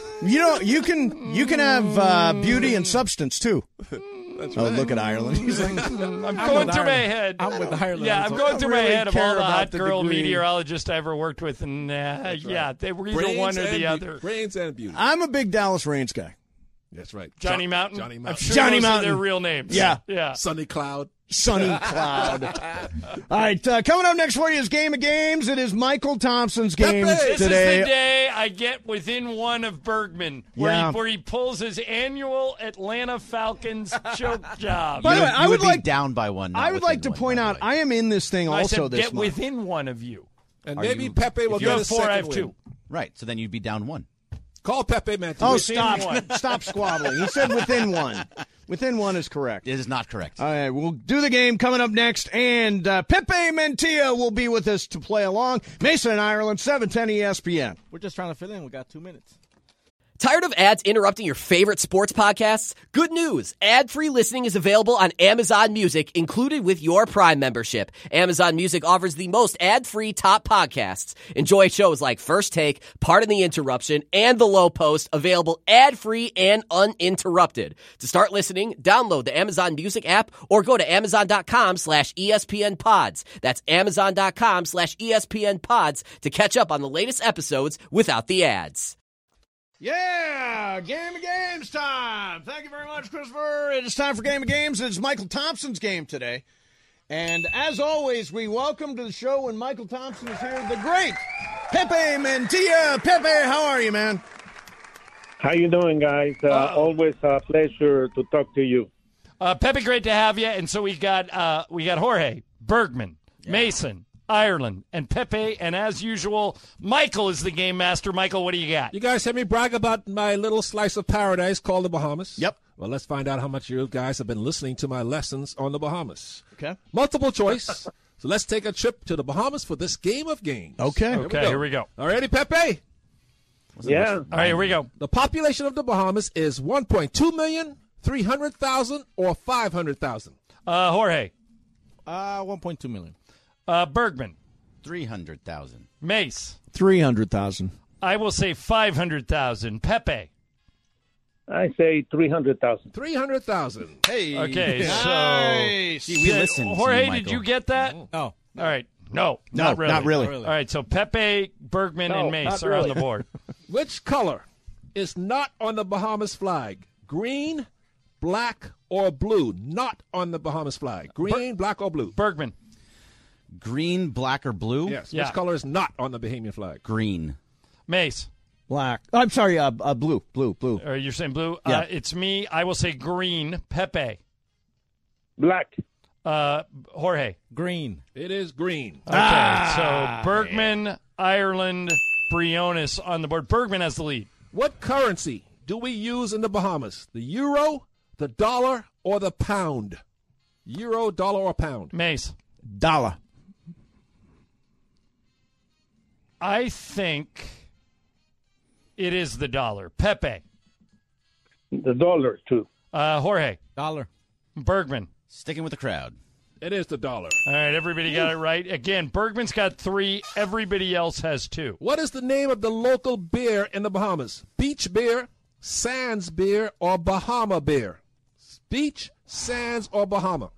You can have beauty and substance too. Look at Ireland. He's like, I'm going through my head. I'm with Ireland. Yeah, I'm going through my really head of all care the about hot the girl degree. meteorologists I ever worked with, and yeah, they were either one or the other. Brains and beauty. I'm a big Dallas Reigns guy. That's right. Johnny Mountain. Johnny I'm Mountain. sure Johnny those are Mountain. their real names. Yeah. Sunny Cloud. Sunny Cloud. All right, coming up next for you is Game of Games. It is Michael Thompson's game This today. is the day I get within one of Bergman, where he pulls his annual Atlanta Falcons choke job. By the way, I would be like down by one. not I would like to within point one, out I am in this thing I also said this get month. within one of you. And Are maybe you- Pepe will If you get have a four, second I have win. two. Right, so then you'd be down one. Call Pepe, man. Oh, stop squabbling. He said within one. Within one is correct. It is not correct. All right, we'll do the game coming up next, and Pepe Mantilla will be with us to play along. Mason and Ireland, 710 ESPN. We're just trying to fill in. We got 2 minutes. Tired of ads interrupting your favorite sports podcasts? Good news. Ad-free listening is available on Amazon Music, included with your Prime membership. Amazon Music offers the most ad-free top podcasts. Enjoy shows like First Take, Pardon the Interruption, and The Low Post, available ad-free and uninterrupted. To start listening, download the Amazon Music app or go to Amazon.com/ESPN Pods. That's Amazon.com/ESPN Pods to catch up on the latest episodes without the ads. Yeah, Game of Games time. Thank you very much, Christopher. It is time for Game of Games. It's Michael Thompson's game today. And as always, we welcome to the show when Michael Thompson is here, the great Pepe Mantilla. Pepe, how are you, man? How you doing, guys? Always a pleasure to talk to you. Pepe, great to have you. And so we got Jorge, Bergman, Mason, Ireland, and Pepe. And as usual, Michael is the game master. Michael, what do you got? You guys heard me brag about my little slice of paradise called the Bahamas? Yep. Well, let's find out how much you guys have been listening to my lessons on the Bahamas. Okay. Multiple choice. So let's take a trip to the Bahamas for this game of games. Okay. Here we go. All righty, Pepe? Yeah. All right, here we go. The population of the Bahamas is 1.2 million, 300,000, or 500,000. Jorge. 1.2 million. Bergman. 300,000. Mace. 300,000. I will say 500,000. Pepe. I say 300,000. 300,000. Hey. Okay, Nice. so See, we listened to Jorge, you, did Michael. you get that? Oh. All right. No, No, not really. not really. All right, so Pepe, Bergman, No, and Mace not are on really. the board. Which color is not on the Bahamas flag? Green, black, or blue? Not on the Bahamas flag. Green, black, or blue? Bergman. Green, black, or blue? Yes. Yeah. Which color is not on the Bahamian flag? Green. Mace. Black. I'm sorry, blue. You're saying blue? Yeah. It's me. I will say green. Pepe. Black. Jorge. Green. It is green. Okay, so Bergman, Ireland, Briones on the board. Bergman has the lead. What currency do we use in the Bahamas? The euro, the dollar, or the pound? Euro, dollar, or pound? Mace. Dollar. I think it is the dollar. Pepe. The dollar, too. Jorge. Dollar. Bergman. Sticking with the crowd. It is the dollar. All right, everybody got it right. Again, Bergman's got 3. Everybody else has 2. What is the name of the local beer in the Bahamas? Beach beer, Sands beer, or Bahama beer? Beach, Sands, or Bahama?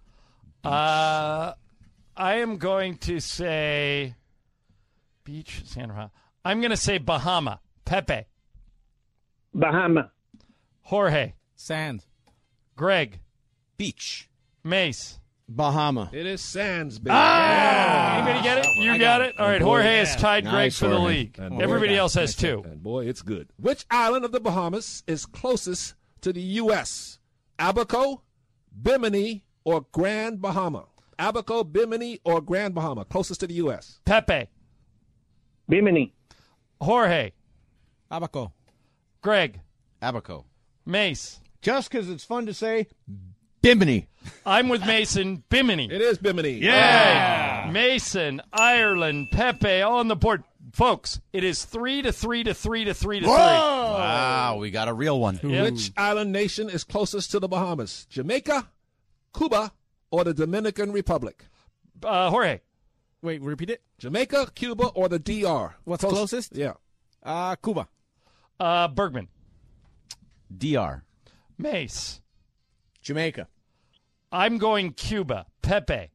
I am going to say Beach, San Bahama. I'm going to say Bahama. Pepe. Bahama. Jorge. Sand. Greg. Beach. Mace. Bahama. It is Sands beer. Anybody get it? You got it? All right, Jorge has tied Greg Nice, for the Jorge. league. And boy, Everybody else has 2. And boy, it's good. Which island of the Bahamas is closest to the U.S.? Abaco, Bimini, or Grand Bahama? Abaco, Bimini, or Grand Bahama? Closest to the U.S. Pepe. Bimini. Jorge. Abaco. Greg. Abaco. Mace. Just because it's fun to say, Bimini. I'm with Mason. Bimini. It is Bimini. Yeah. Right. Mason, Ireland, Pepe, all on the board. Folks, it is 3-3. Wow, we got a real one. Which island nation is closest to the Bahamas? Jamaica, Cuba, or the Dominican Republic? Jorge. Wait, repeat it. Jamaica, Cuba, or the DR? What's closest? Yeah. Cuba. Bergman. DR. Mace. Jamaica. I'm going Cuba. Pepe.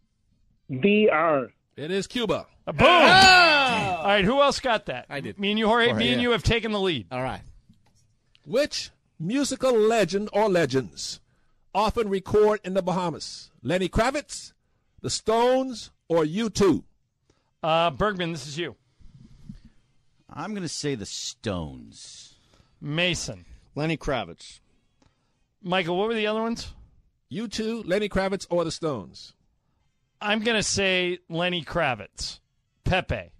DR. It is Cuba. Boom! All right, who else got that? I did. Me and you, Jorge. Me and you have taken the lead. All right. Which musical legend or legends often record in the Bahamas? Lenny Kravitz, the Stones, or U2? Bergman, this is you. I'm going to say the Stones. Mason. Lenny Kravitz. Michael, what were the other ones? U2, Lenny Kravitz, or the Stones? I'm going to say Lenny Kravitz. Pepe.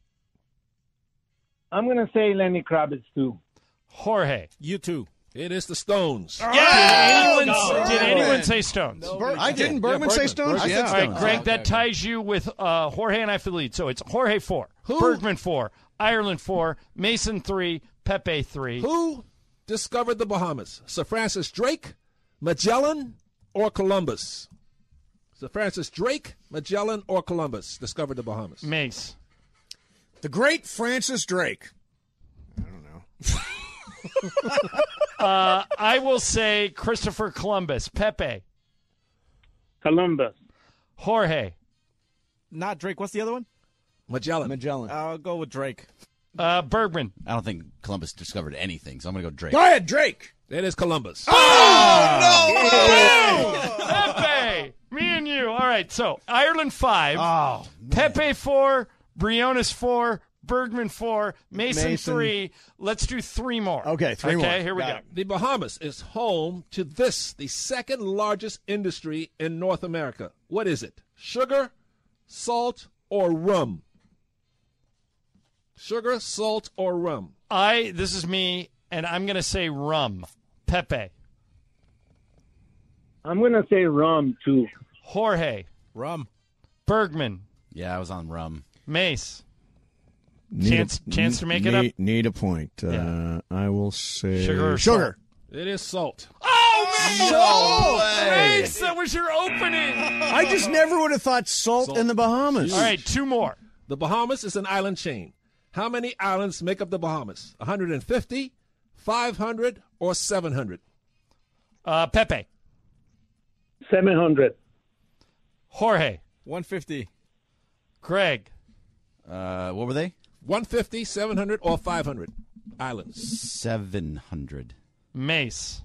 I'm going to say Lenny Kravitz, too. Jorge. U2. It is the Stones. Yeah! Did anyone say Stones? No, I didn't. Bergman say Stones? I said All right, Stones. Greg, that ties you with Jorge and I for the lead. So it's Jorge 4, Bergman 4, Ireland 4, Mason 3, Pepe 3. Who discovered the Bahamas? Sir Francis Drake, Magellan, or Columbus? Sir Francis Drake, Magellan, or Columbus discovered the Bahamas? Mace. The great Francis Drake. I don't know. I will say Christopher Columbus. Pepe. Columbus. Jorge. Not Drake. What's the other one? Magellan. I'll go with Drake. Bergman. I don't think Columbus discovered anything, so I'm going to go Drake. Go ahead, Drake. It is Columbus. Pepe. Me and you. All right, so Ireland 5. Pepe 4. Briones 4. Bergman 4. Mason 3. Let's do 3 more. Okay, 3 more. Okay, here we go. The Bahamas is home to the second largest industry in North America. What is it? Sugar, salt, or rum? Sugar, salt, or rum? This is me, and I'm going to say rum. Pepe. I'm going to say rum, too. Jorge. Rum. Bergman. Yeah, I was on rum. Mace. Chance to make it up? Need a point. Yeah. I will say Sugar. It is salt. Oh, man! Mace, that was your opening. I just never would have thought salt in the Bahamas. All right, 2 more. The Bahamas is an island chain. How many islands make up the Bahamas? 150, 500, or 700? Pepe. 700. Jorge. 150. Greg. What were they? 150, 700, or 500 islands? 700. Mace.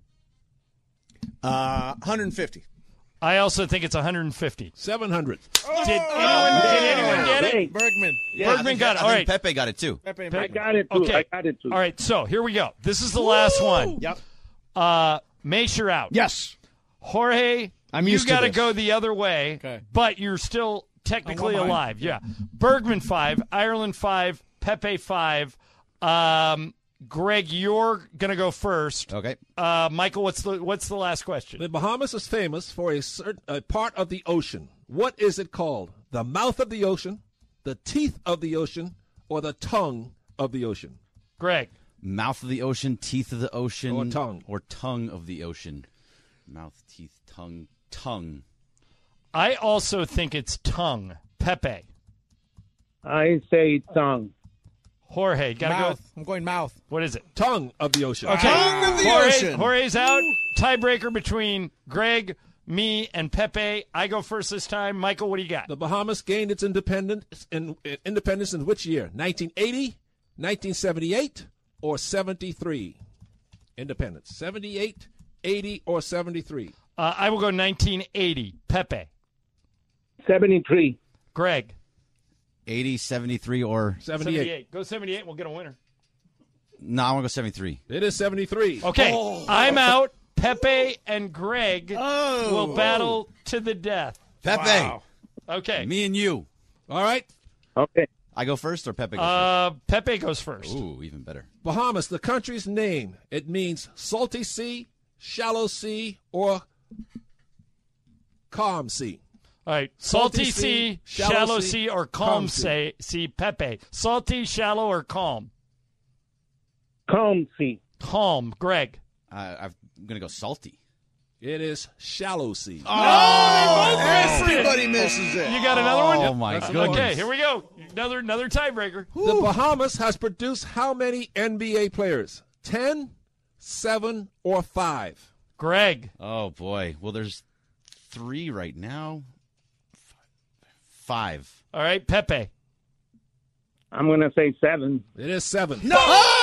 150. I also think it's 150. 700. Did anyone get it? Bergman. Bergman got it. All right. Pepe got it, too. I got it, too. Okay. I got it, too. All right, so here we go. This is the last one. Yep. Mace, you're out. Yes. Jorge, I'm used to you got to this. go the other way, but you're still technically alive. Yeah. Bergman 5, Ireland 5, Pepe 5. Greg, you're going to go first. Okay. Michael, what's the last question? The Bahamas is famous for a part of the ocean. What is it called? The mouth of the ocean, the teeth of the ocean, or the tongue of the ocean? Greg. Mouth of the ocean, teeth of the ocean. Or tongue. Or tongue of the ocean. Mouth, teeth, tongue. Tongue. I also think it's tongue. Pepe. I say tongue. Jorge, gotta Mouth. go. I'm going mouth. What is it? Tongue of the ocean. Okay. Tongue of the ocean. Jorge's out. Tiebreaker between Greg, me, and Pepe. I go first this time. Michael, what do you got? The Bahamas gained its independence in which year? 1980, 1978, or 73? Independence. 78, 80, or 73? I will go 1980. Pepe. 73. Greg. 80, 73, or 78. Go 78. We'll get a winner. No, I want to go 73. It is 73. Okay, I'm out. Pepe and Greg will battle to the death. Pepe. Wow. Okay. Me and you. All right. Okay. I go first or Pepe goes first? Pepe goes first. Ooh, even better. Bahamas, the country's name. It means salty sea, shallow sea, or calm sea. All right. Salty sea, shallow sea, or calm sea. Pepe. Salty, shallow, or calm? Calm sea. Calm. Greg. I'm going to go salty. It is shallow sea. Everybody misses it. You got another one? Oh, my goodness. Okay, here we go. Another tiebreaker. The Bahamas has produced how many NBA players? 10, 7, or 5? Greg. Oh, boy. Well, there's 3 right now. 5. All right, Pepe. I'm going to say 7. It is 7. No!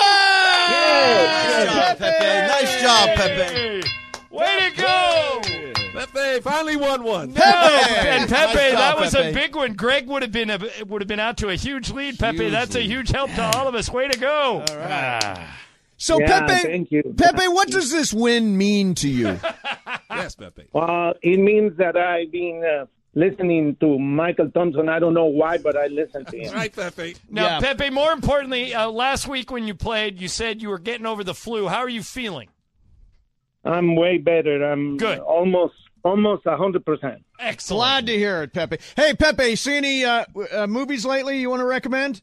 Nice job, Pepe. Nice job, Pepe. Way to go! Pepe finally won one. And Pepe, Nice job, that was Pepe. a big one. Greg would have been out to a huge lead. Pepe, that's a huge help to all of us. Way to go! All right. So, Yeah, Pepe, thank you. Pepe, what does this win mean to you? Yes, Pepe. Well, it means that I've been listening to Michael Thompson. I don't know why, but I listen to him. Right, Pepe. Now, Pepe, more importantly, last week when you played, you said you were getting over the flu. How are you feeling? I'm way better. I'm Good. Almost 100%. Excellent. Glad to hear it, Pepe. Hey, Pepe, see any movies lately you want to recommend?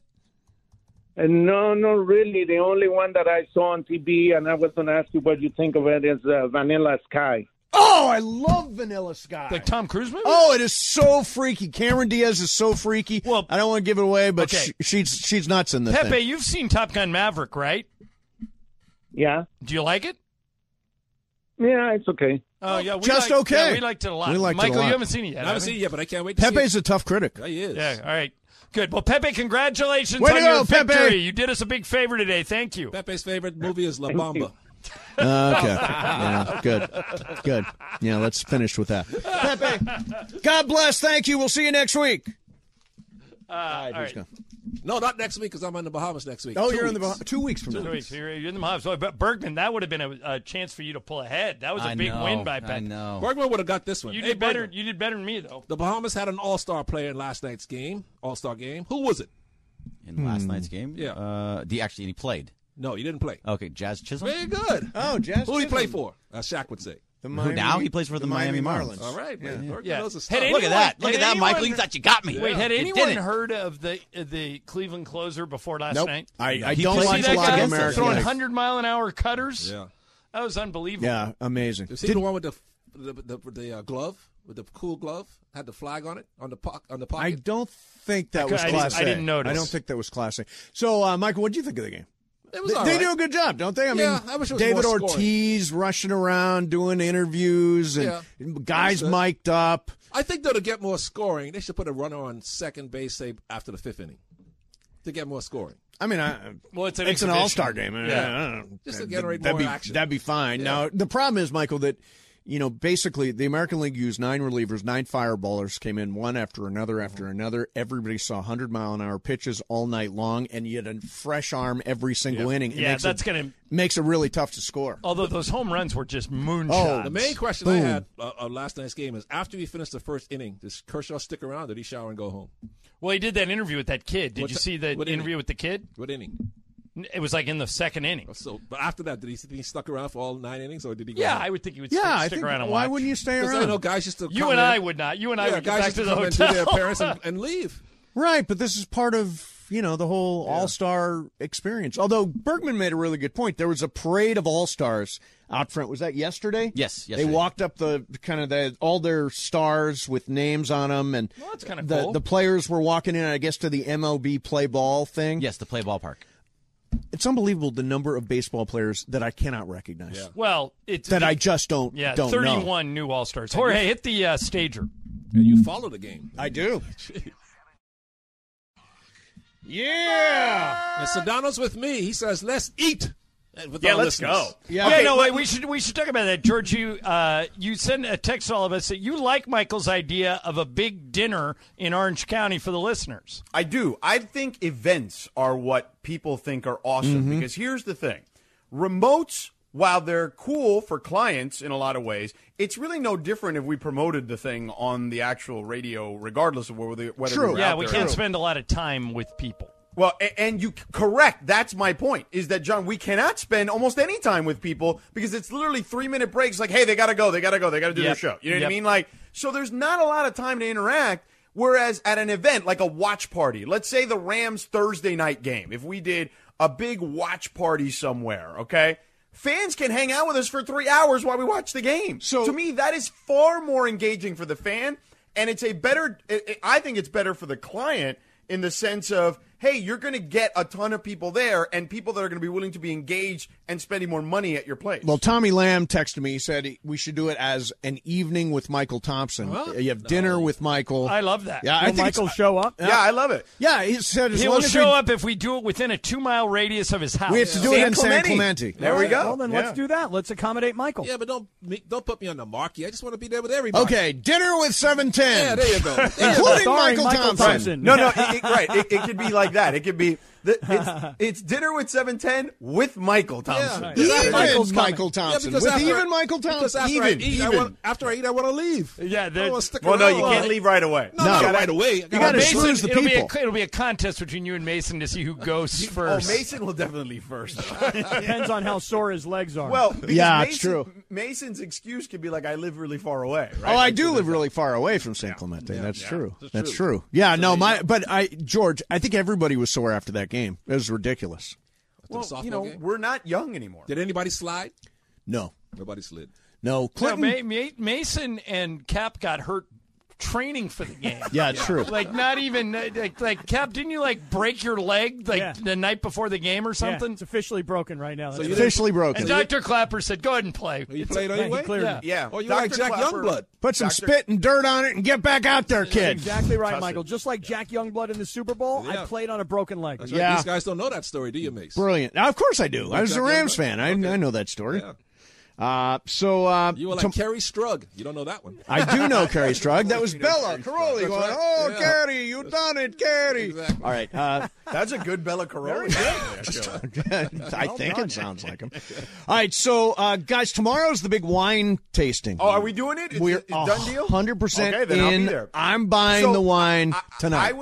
No, not really. The only one that I saw on TV, and I was going to ask you what you think of it, is Vanilla Sky. Oh, I love Vanilla Sky. Like Tom Cruise movie? Oh, it is so freaky. Cameron Diaz is so freaky. Well, I don't want to give it away, but okay. she's nuts in this Pepe, thing. you've seen Top Gun Maverick, right? Yeah? Do you like it? Yeah, it's okay. Oh, yeah. Okay. Yeah, we liked it a lot. We liked it a Michael, lot. you haven't seen it yet. I haven't seen it yet, but I can't wait to Pepe's see a tough critic. it. He is. Yeah, all right. Good. Well, Pepe, congratulations Way to on go, your Pepe. victory. You did us a big favor today. Thank you. Pepe's favorite movie is La Bamba. Okay. Yeah, good. Yeah, let's finish with that. Pepe, God bless. Thank you. We'll see you next week. All right. No, not next week because I'm in the Bahamas next week. Oh, 2 you're in the weeks. 2 weeks from 2 now. weeks. You're in the Bahamas. But Bergman, that would have been a chance for you to pull ahead. That was a big win by Pepe. I know. Bergman would have got this one. You Hey, did better. Bergman. You did better than me, though. The Bahamas had an all-star player in last night's game. All-star game. Who was it? In last night's game? Yeah. And he played. No, he didn't play. Okay, Jazz Chisholm? Very good. Oh, Jazz. Who did he play Chisholm. for? Shaq would say. The Who now? He plays for the Miami Marlins. All right, man. Bergman Yeah. knows his Had stuff. anyone- Look at that. Look had at that, anyone- Michael. You thought you got me. Wait, had You anyone didn't. heard of the Cleveland closer before last Nope. night? I He don't played watch See a that lot guy of American. throwing league. 100-mile-an-hour cutters? Yeah. That was unbelievable. Yeah, amazing. You see the one with the glove, with the cool glove, had the flag on it on the pocket. I don't think that was I didn't- Class I A. didn't notice. I don't think that was Class A. So, Michael, what do you think of the game? It was all They right. do a good job, don't they? I Yeah, mean, I wish it was David more scoring. Ortiz rushing around doing interviews and guys Understood. mic'd up. I think, though, to get more scoring, they should put a runner on second base, say, after the 5th inning to get more scoring. I mean, Well, it's an an exhibition. all-star game. I Yeah. don't know. Just to generate that'd more be, action. That'd be fine. Yeah. Now, the problem is, Michael, that basically the American League used 9 relievers, 9 fireballers came in one after another after another. Everybody saw 100-mile-an-hour pitches all night long, and you had a fresh arm every single inning. It Yeah, makes that's it, going to. makes it really tough to score. Although those home runs were just moonshots. The main question I had of last night's game is, after he finished the first inning, does Kershaw stick around? Did he shower and go home? Well, he did that interview with that kid. Did What you ti- see the what interview inning? with the kid? What inning? It was like in the second inning. So, but after that, did he stuck around for all 9 innings, or did he go Yeah, home? I would think he would I stick think, around and why watch. wouldn't you stay Because around? I know guys just to You come and in. I would not. You and I would get guys back just to to the come hotel. and do their appearance and leave. Right, but this is part of the whole all-star experience. Although Bergman made a really good point. There was a parade of all-stars out front. Was that yesterday? Yes. They walked up all their stars with names on them, and that's kind of cool. The players were walking in, I guess, to the MLB play ball thing. Yes, the play ballpark. It's unbelievable the number of baseball players that I cannot recognize. Yeah. Well, I just don't. Yeah, don't 31 know. new all-stars. Jorge, hit the stager. And you follow the game. I do. Yeah. And Sedano's with me. He says, "Let's eat." Let's go. We should talk about that, George. You sent a text to all of us that you like Michael's idea of a big dinner in Orange County for the listeners. I do. I think events are what people think are awesome because here's the thing: remotes, while they're cool for clients in a lot of ways, it's really no different if we promoted the thing on the actual radio, regardless of whether we were out we there. can't spend a lot of time with people. Well, and you correct. That's my point. Is that, John? We cannot spend almost any time with people because it's literally 3-minute breaks. Like, hey, they gotta go. They gotta do their show. You know what I mean? Like, so there's not a lot of time to interact. Whereas at an event like a watch party, let's say the Rams Thursday night game, if we did a big watch party somewhere, okay, fans can hang out with us for 3 hours while we watch the game. So to me, that is far more engaging for the fan, and it's a better. I think it's better for the client in the sense of, hey, you're going to get a ton of people there and people that are going to be willing to be engaged and spending more money at your place. Well, Tommy Lamb texted me. He said we should do it as an evening with Michael Thompson. You have dinner with Michael. I love that. Yeah, Will Michael show up? Yeah, I love it. Yeah, he said he will show up if we do it within a 2-mile radius of his house. We have to do it in San Clemente. There we go. Well, then let's do that. Let's accommodate Michael. Yeah, but don't put me on the marquee. I just want to be there with everybody. Okay, dinner with 710. Yeah, there you go. Including Michael Thompson. No, it could be like that. It could be it's dinner with 710 with Michael Thompson. Yeah, even Michael Thompson. Michael Thompson. After I eat, I want to leave. Yeah. Well, no, you can't leave right away. No, not right away. You got to choose the people. It'll be a contest between you and Mason to see who goes first. Oh, Mason will definitely leave first. Depends on how sore his legs are. Well, it's true. Mason's excuse could be like, I live really far away. Right? Oh, I do live really far away from San Clemente. That's true. That's true. Yeah, George, I think everybody was sore after that game. It was ridiculous. Well, we're not young anymore. Did anybody slide? No. Nobody slid. No. Clinton. Mason and Cap got hurt training for the game. Yeah, it's true. Like, not even like Cap, didn't you break your leg the night before the game or something? Yeah, it's officially broken right now. So officially broken. And Dr. Clapper said, "Go ahead and play." You played anyway? Yeah. Oh, you like Jack Youngblood? Put some spit and dirt on it and get back out there, kid. Exactly right, Michael. Just like Jack Youngblood in the Super Bowl, I played on a broken leg. That's right. These guys don't know that story, do you, Mace? Brilliant. Now, of course I do. I was a Rams fan. I know that story. Yeah. You were like Kerry Strug. You don't know that one. I do know Kerry Strug. That was Bella Caroli going, Kerry, you done it, Kerry. Exactly. All right. That's a good Bella Caroli. I think it sounds like him. All right. So, guys, tomorrow's the big wine tasting. Oh, are we doing it? We're it's done deal? 100% okay, then in. I'll be there. I'm buying the wine tonight.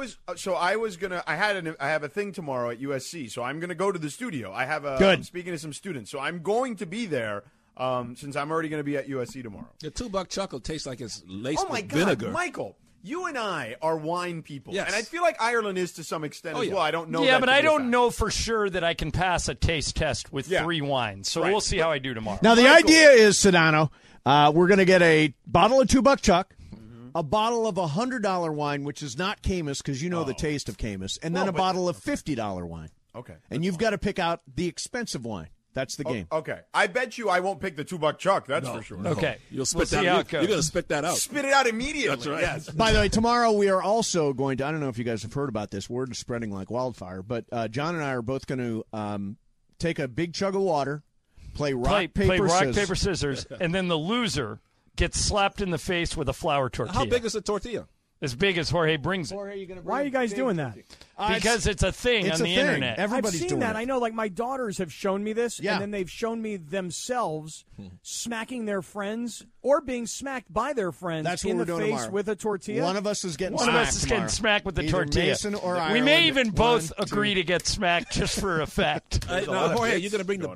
I have a thing tomorrow at USC, so I'm going to go to the studio. I'm speaking to some students, so I'm going to be there. Since I'm already going to be at USC tomorrow. The $2 chocolate tastes like it's laced with God, vinegar. Michael, you and I are wine people. Yes. And I feel like Ireland is to some extent as well. I don't know. Yeah, but I don't know for sure that I can pass a taste test with 3 wines. So we'll see how I do tomorrow. Now, the idea is, Sedano, we're going to get a bottle of $2 Chuck, a bottle of $100 wine, which is not Caymus because you know the taste of Caymus, and then a bottle of $50 wine. Okay. And you've got to pick out the expensive wine. That's the game. Okay. I bet you I won't pick the $2 Chuck. That's for sure. Okay. You'll spit that out. You're going to spit that out. Spit it out immediately. That's right. Yes. By the way, tomorrow we are also going to, I don't know if you guys have heard about this. Word is spreading like wildfire. But John and I are both going to take a big chug of water, play rock, paper, scissors, and then the loser gets slapped in the face with a flour tortilla. How big is a tortilla? As big as Jorge brings it. Why are you guys doing that? Because it's a thing on the internet. Everybody's I've seen doing that. it. I know, like, my daughters have shown me this, Yeah. and then they've shown me themselves smacking their friends or being smacked by their friends That's what in we're the doing face tomorrow. with a tortilla. One of us is getting smacked with the Either tortilla. Mason or we Ireland. may even both 1, 2. agree to get smacked just for effect. Jorge, you're going to bring the big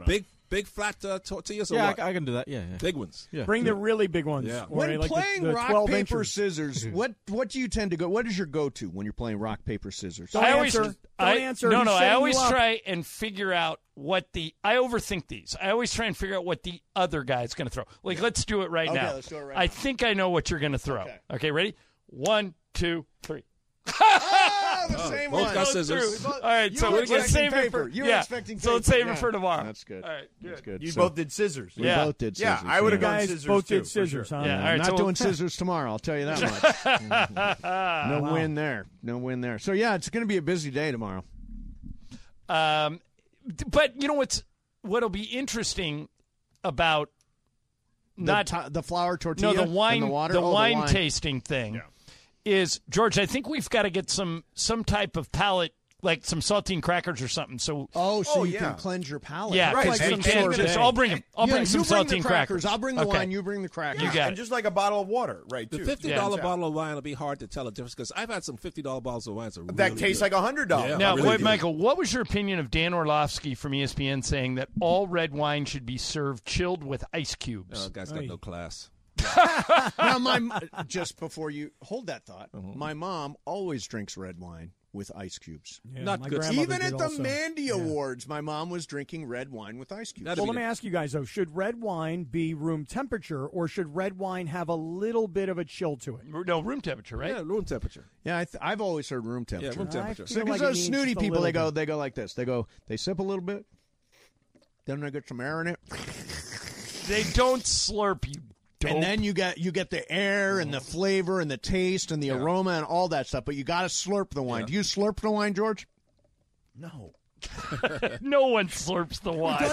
Big flat tortillas or Yeah, what? I can do that. Yeah. Big ones. Yeah. Bring the really big ones. Yeah. Or When like playing the rock, 12 paper, inches. scissors, what do you tend to go? What is your go-to when you're playing rock, paper, scissors? Don't answer. Don't answer. No, He's I setting always you up. try and figure out I overthink these. I always try and figure out what the other guy's going to throw. Like, let's do it right Okay, now. let's do it right I now. think I know what you're going to throw. Okay, ready? 1, 2, 3. The same both one. got scissors. All right, You so were let's expecting save it paper. for You were yeah. expecting So let's paper. save Yeah. it for tomorrow. That's good. All right, That's good. You So- both did scissors. We Yeah. both did Yeah, scissors. I would have You gone guys scissors both too, did for scissors, sure. huh? Yeah, all right, I'm not so doing scissors tomorrow. I'll tell you that much. No win there. No win there. So yeah, it's going to be a busy day tomorrow. But you know what'll be interesting about The flour tortilla. the wine, and the water. the Oh, wine tasting thing is, George. I think we've got to get some type of palate, like some saltine crackers or something. So you can cleanse your palate. Yeah, Right. because Like we some can't. sort of- I'll bring them. I'll Yeah, bring some you bring the saltine crackers. I'll bring the Okay. wine. You bring the crackers. You got And it. just like a bottle of water, right? The Too. $50 bottle of wine will be hard to tell a difference because I've had some $50 bottles of wine that tastes like $100. Yeah, Now, really wait, good. Michael, what was your opinion of Dan Orlovsky from ESPN saying that all red wine should be served chilled with ice cubes? Oh, guy's got no class. Now, just before you hold that thought, my mom always drinks red wine with ice cubes. Yeah, Not my good. grandmother Even did at the also. Mandy Awards, my mom was drinking red wine with ice cubes. Well, let me ask you guys, though. Should red wine be room temperature, or should red wine have a little bit of a chill to it? No, room temperature, right? Yeah, room temperature. Yeah, I've always heard room temperature. Yeah, room temperature. I feel Because like it those needs snooty just a people, little they go like this. They sip a little bit, then they get some air in it, They don't slurp, you dope. and then you get the air and the flavor and the taste and the aroma and all that stuff. But you got to slurp the wine. Yeah. Do you slurp the wine, George? No. No one slurps the wine.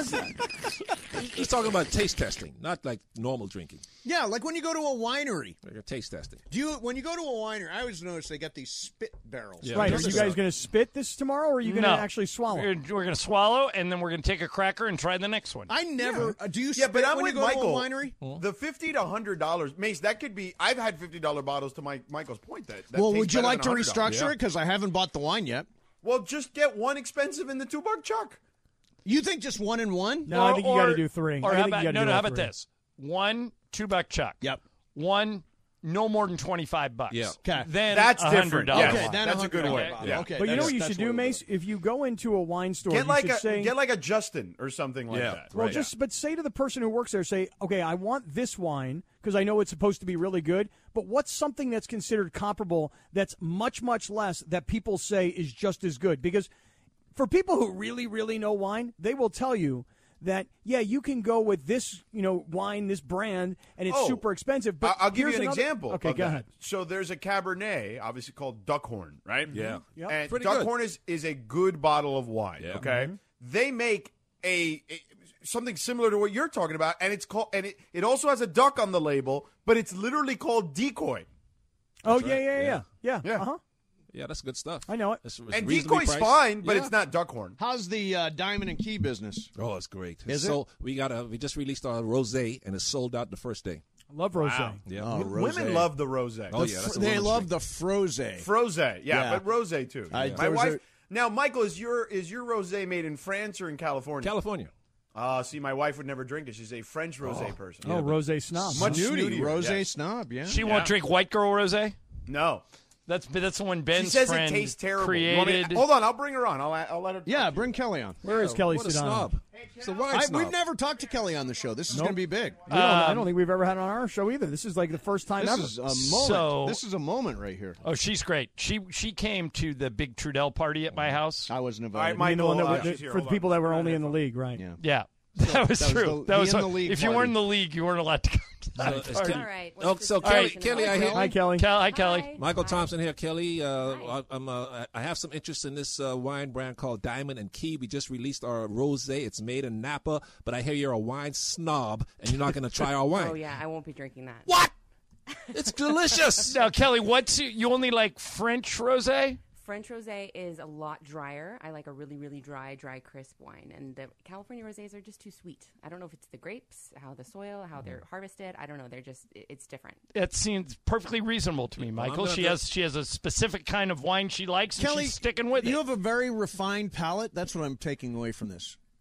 He's talking about taste testing, not like normal drinking. Yeah, like when you go to a winery. Like a taste testing. When you go to a winery, I always notice they got these spit barrels. Yeah. Right. Are you guys going to spit this tomorrow, or are you going to No. actually swallow? We're going to swallow, and then we're going to take a cracker and try the next one. I never. Do you Yeah, spit but I'm when with you go Michael. to a winery? The $50 to $100, Mace. That could be. I've had $50 bottles to Michael's point. That Well, tastes would you better like to than restructure $100. it? Because I haven't bought the wine yet. Well, just get one expensive and the $2 chuck. You think just 1 and 1? No, I think you got to do 3. Or I how think about, you gotta do how all about 3. this? $1 $2 chuck. Yep. One, no more than $25. Yeah. Okay. Then That's $100. different. Yes. Okay, then That's a good $100. way. Okay, Yeah. okay, But you know what you that's should do, what we'll Mace? If you go into a wine store, Get you like should say, a Justin or something like Yeah. that. well, Right. but say to the person who works there, say, okay, I want this wine because I know it's supposed to be really good, but what's something that's considered comparable that's much, much less that people say is just as good? Because for people who really, really know wine, they will tell you that, yeah, you can go with this, wine, this brand, and it's super expensive. But I'll give you here's an another- example. Okay, of go that. ahead. So there's a Cabernet, obviously called Duckhorn, right? Yeah. Yep. And Pretty good. Duckhorn is a good bottle of wine. Yeah. Okay, they make a something similar to what you're talking about, and it's called, and it also has a duck on the label, but it's literally called Decoy. Oh, That's yeah, right. yeah. Yeah. Uh-huh. Yeah, that's good stuff. I know it. It's And reasonably Decoy's priced. fine, but Yeah. it's not Duckhorn. How's the Diamond and Key business? Oh, it's great. Is so we just released our rosé and it's sold out the first day. I love rosé. Wow. Yeah. Oh, Women love the rosé. Oh, yeah, that's a They woman's love drink. the frosé. Frosé, yeah, Yeah. but rosé too. I- My there was wife. Now, Michael, is your rosé made in France or in California? California. See, my wife would never drink it. She's a French rosé person. Oh, rosé snob. Much Snooty, snootier, rosé yes. snob, yeah. She won't drink white girl rosé? No. That's the one Ben's She says it friend tastes terrible. You want me created. to- hold on, I'll bring her on. I'll let her. Yeah, bring Kelly on. Where is Kelly What a Sedano? snob. It's a wine snob. We've never talked to Kelly on the show. This is Nope. going to be big. I don't think we've ever had it on our show either. This is like the first time This ever. is a moment. So- This is a moment right here. Oh, she's great. She came to the big Trudell party at my house. I wasn't All right, invited. You know, Michael, the- she's here. for the Hold people on. that were only in the league, right? Yeah. Yeah. That was was true. the That was in the league if you party. weren't in the league, you weren't allowed to come to So that it's party. Kelly- All right. Oh, what's so the Kelly, situation? Kelly, I hear. Hi, Kelly. Hi, Kelly. Hi. Michael Thompson here, Kelly. I have some interest in this wine brand called Diamond and Key. We just released our rosé. It's made in Napa, but I hear you're a wine snob and you're not going to try our wine. Oh yeah, I won't be drinking that. What? It's delicious. Now, Kelly, you only like French rosé? French rosé is a lot drier. I like a really, really dry, crisp wine. And the California rosés are just too sweet. I don't know if it's the grapes, how the soil, how they're harvested. I don't know. It's different. It seems perfectly reasonable to me, Michael. gonna She has a specific kind of wine she likes, and Kelly, she's sticking with you it. have a very refined palate. That's what I'm taking away from this.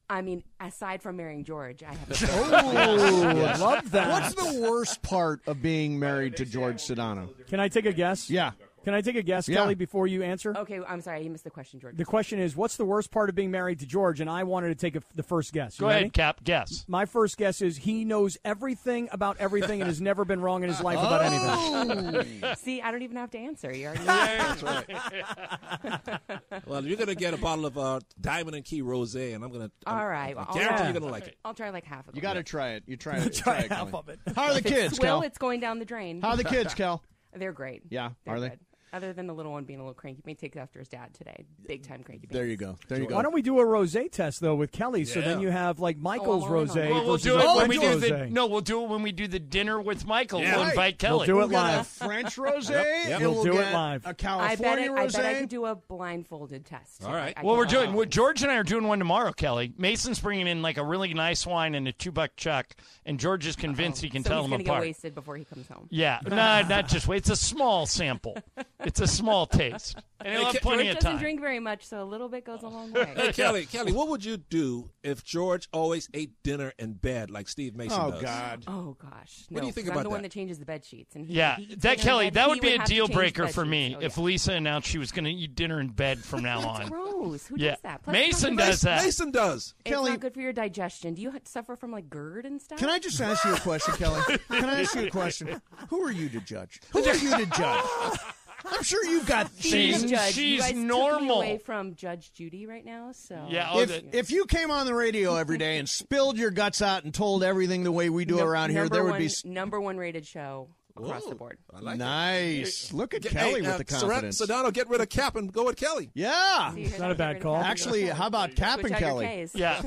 I mean, aside from marrying George, I have. Yes. Love that. What's the worst part of being married to George Sedano? Can I take a guess? Yeah. Can I take a guess, Yeah. Kelly, before you answer? Okay, I'm sorry, you missed the question, George. The question is, what's the worst part of being married to George? And I wanted to take the first guess. You Go ready? ahead, Cap. Guess. My first guess is he knows everything about everything and has never been wrong in his life about anything. See, I don't even have to answer. You already That's right. Well, you're going to get a bottle of Diamond and Key Rosé, and I'm going to. All right. I guarantee you're going to like it. I'll try like half of it. You got to try it. You try it. Try it, half Kelly. of it. How are the If it's kids, swill, Kel? it's going down the drain. How are the kids, Kel? They're great. Yeah, They're are they? good. Other than the little one being a little cranky. May take after his dad today. Big time cranky. There you go. There you go. Why don't we do a rosé test though with Kelly? So Yeah. then you have like Michael's I'm all in on rosé. that. Well, we'll versus do a it when French we do the rosé. we'll do it when we do the dinner with Michael. Yeah. We'll Right. invite Kelly. do We'll it get live. a French rosé. Yep. And We'll we'll do it get live. a I California bet rosé. I could do a blindfolded test. All right. Well, we're can- doing. George and I are doing one tomorrow, Kelly. Mason's bringing in like a really nice wine and a $2 chuck, and George is convinced he can so tell he's them gonna apart. get wasted before he comes home. Yeah, not just wait. It's a small sample. It's a small taste, and he'll have plenty George of doesn't time. drink very much, so a little bit goes a long way. Hey, Kelly, what would you do if George always ate dinner in bed like Steve Mason Oh, does? God. Oh gosh, What do you think 'cause about I'm the one that? that changes the bed sheets. And Yeah, he eats that dinner in Kelly, bed, that he would be a have to deal change breaker bed for me sheets. Oh, if yeah. Lisa announced she was going to eat dinner in bed from now That's on. gross. Who Yeah. does that? Plus, Mason it's not good- does that. Mason does. It's Kelly- not good for your digestion. Do you suffer from like GERD and stuff? Can I just ask you a question, Kelly? Can I ask you a question? Who are you to judge? Who are you to judge? I'm sure you've got She's things. judge. You she's guys took me normal. away from Judge Judy right now, so Yeah, If you came on the radio every day and spilled your guts out and told everything the way we do around here, there would be number one rated show across the board. I like nice. Look at Kelly with the confidence. Sedano, get rid of Cap and go with Kelly. Yeah. See, It's not a bad call. Actually, how about Cap Switch and out your Kelly? Ks. Yeah.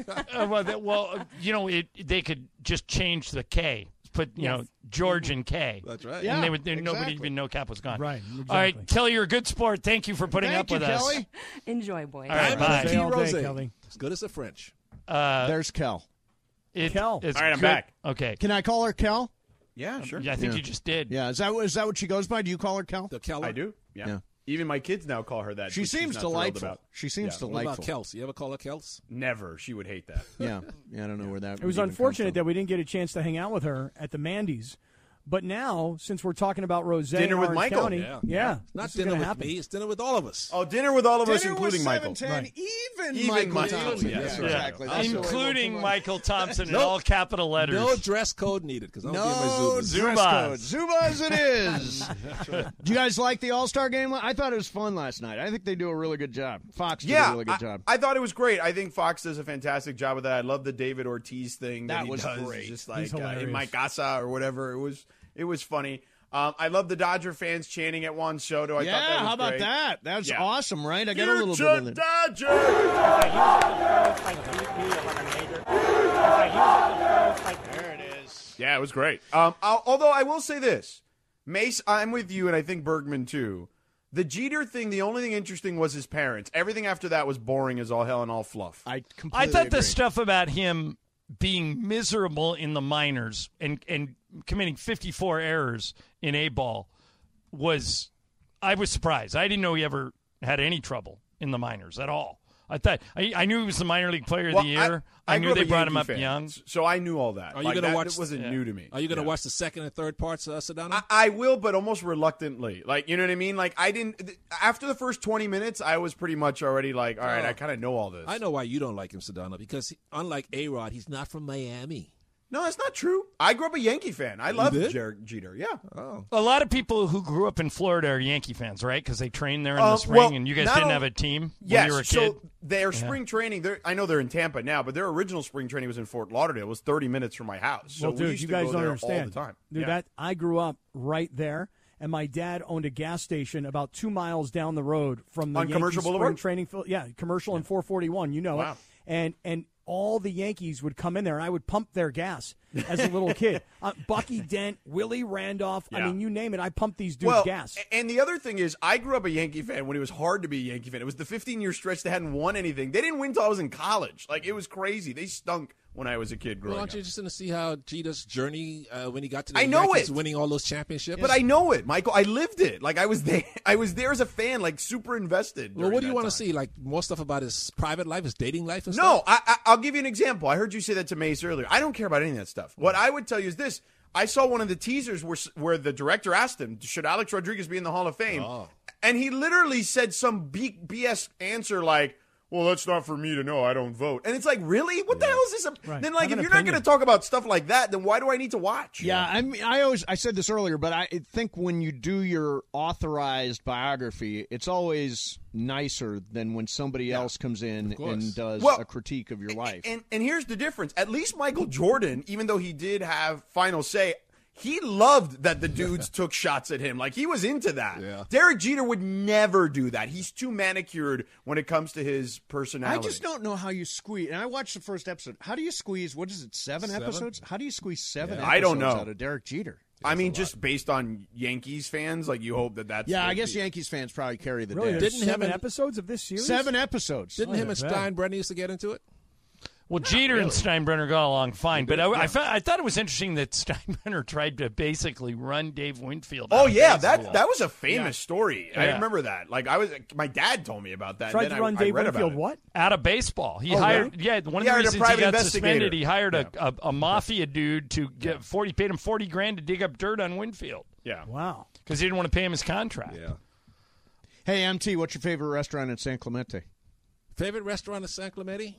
They could just change the K. Put George and K. That's right. Yeah, and nobody exactly. even know Cap was gone. Right, All right, exactly. Kelly, you're a good sport. Thank you for putting Thank up you, with us. Kelly. Enjoy, boys. All right, Diamond and bye. Key All day, Rosé. Kelly. As good as the French. There's Kel. Kel. It's All right, I'm good. back. Okay. Can I call her Kel? Yeah, sure. Yeah, I think Yeah. you just did. Yeah. Is that what she goes by? Do you call her Kel? The Keller. I do. Yeah. Yeah. Even my kids now call her that. She which she's seems not thrilled delightful. about. She seems Yeah. What delightful. about Kels? You ever call her Kels? Never. She would hate that. Yeah. I don't know where that. It was even unfortunate comes that we didn't get a chance to hang out with her at the Mandy's. But now, since we're talking about Rosé Dinner in with Orange Michael. County, Yeah. It's not this is dinner gonna with happen. me. It's dinner with all of us. Oh, dinner with all of from. us, Dinner including with Michael. 710, Even Michael Michael. Thompson. Yeah, Yes, yeah. exactly. That's the way we'll Including do it. Michael Thompson in Nope. all capital letters. No dress code needed because I'm No getting my Zubas. dress Zubas. code. Zubas it is. Do you guys like the All-Star game? I thought it was fun last night. I think they do a really good job. Fox did a really good job. I thought it was great. I think Fox does a fantastic job with that. I love the David Ortiz thing that That he was does. great. Just He's like hilarious. in my casa or whatever. It was funny. I love the Dodger fans chanting at Juan Soto. I thought that was how about great. that? That's Yeah. awesome, right? I got a little bit of it. Dodger! There it is. Yeah, it was great. Although I will say this, Mace, I'm with you, and I think Bergman too. The Jeter thing, the only thing interesting was his parents. Everything after that was boring as all hell and all fluff. I I thought agree. the stuff about him being miserable in the minors and committing 54 errors in A-ball was – I was surprised. I didn't know he ever had any trouble in the minors at all. I knew he was the minor league player of the year. I knew grew they up a brought him Yankee up fan, young. so I knew all that. Are you going to watch? It wasn't new to me. Are you going to watch the second and third parts, Sedano? I will, but almost reluctantly. Like, you know what I mean? Like, I didn't. After the first 20 minutes, I was pretty much already like, all right, I kind of know all this. I know why you don't like him, Sedano, because unlike A-Rod, he's not from Miami. No, that's not true. I grew up a Yankee fan. I love did? Jeter. Yeah. Oh. A lot of people who grew up in Florida are Yankee fans, right? Because they trained there in the spring, and you guys didn't have a team when yes, you were a kid. So their spring training, I know they're in Tampa now, but their original spring training was in Fort Lauderdale. It was 30 minutes from my house. So Well, dude, we used you to guys go don't there understand. all the time. Dude, Yeah. I grew up right there, and my dad owned a gas station about 2 miles down the road from the On Yankee Commercial spring Boulevard? training field. Yeah, Commercial and 441. You know Wow. it. And all the Yankees would come in there, and I would pump their gas. as a little kid. Bucky Dent, Willie Randolph. I mean, you name it. I pumped these dudes gas. And the other thing is, I grew up a Yankee fan when it was hard to be a Yankee fan. It was the 15-year stretch they hadn't won anything. They didn't win until I was in college. Like, it was crazy. They stunk when I was a kid growing Well, aren't you just going to see how Jeter's journey when he got to the I know Yankees, it. winning all those championships? But I know it, Michael. I lived it. Like, I was there. I was there as a fan, like, super invested. Well, what do you want to to see? Like, more stuff about his private life, his dating life and No, stuff? I'll give you an example. I heard you say that to Mace earlier. I don't care about any of that stuff. What I would tell you is this. I saw one of the teasers where the director asked him, should Alex Rodriguez be in the Hall of Fame? Oh. And he literally said some BS answer like, well, that's not for me to know. I don't vote. And it's like, really? What the hell is this? Then, like, if you're not going to talk about stuff like that, then why do I need to watch? Yeah, I mean, I said this earlier, but I think when you do your authorized biography, it's always nicer than when somebody else comes in and does a critique of your life. And here's the difference. At least Michael Jordan, even though he did have final say, he loved that the dudes took shots at him. Like, he was into that. Yeah. Derek Jeter would never do that. He's too manicured when it comes to his personality. I just don't know how you squeeze. And I watched the first episode. How do you squeeze, what is it, seven episodes? How do you squeeze seven episodes I don't know. out of Derek Jeter? I mean, just based on Yankees fans, like, you hope that's... Yeah, I guess Yankees fans probably carry the day. There's 7 episodes of this series? 7 episodes. Didn't him and Steinbrenner used to get into it? Well, Jeter and Steinbrenner got along fine, but I thought it was interesting that Steinbrenner tried to basically run Dave Winfield. Oh, out of yeah, baseball. that was a famous story. I Yeah. remember that. Like, my dad told me about that. Tried and then to run I Dave read about Winfield it. what? Out of baseball. He Oh, hired, really? yeah, one He of the hired a reasons he private got investigator. suspended, he hired a mafia dude to get paid him $40,000 to dig up dirt on Winfield. Yeah. Wow. Because he didn't want to pay him his contract. Yeah. Hey, MT, what's your favorite restaurant in San Clemente? Favorite restaurant in San Clemente?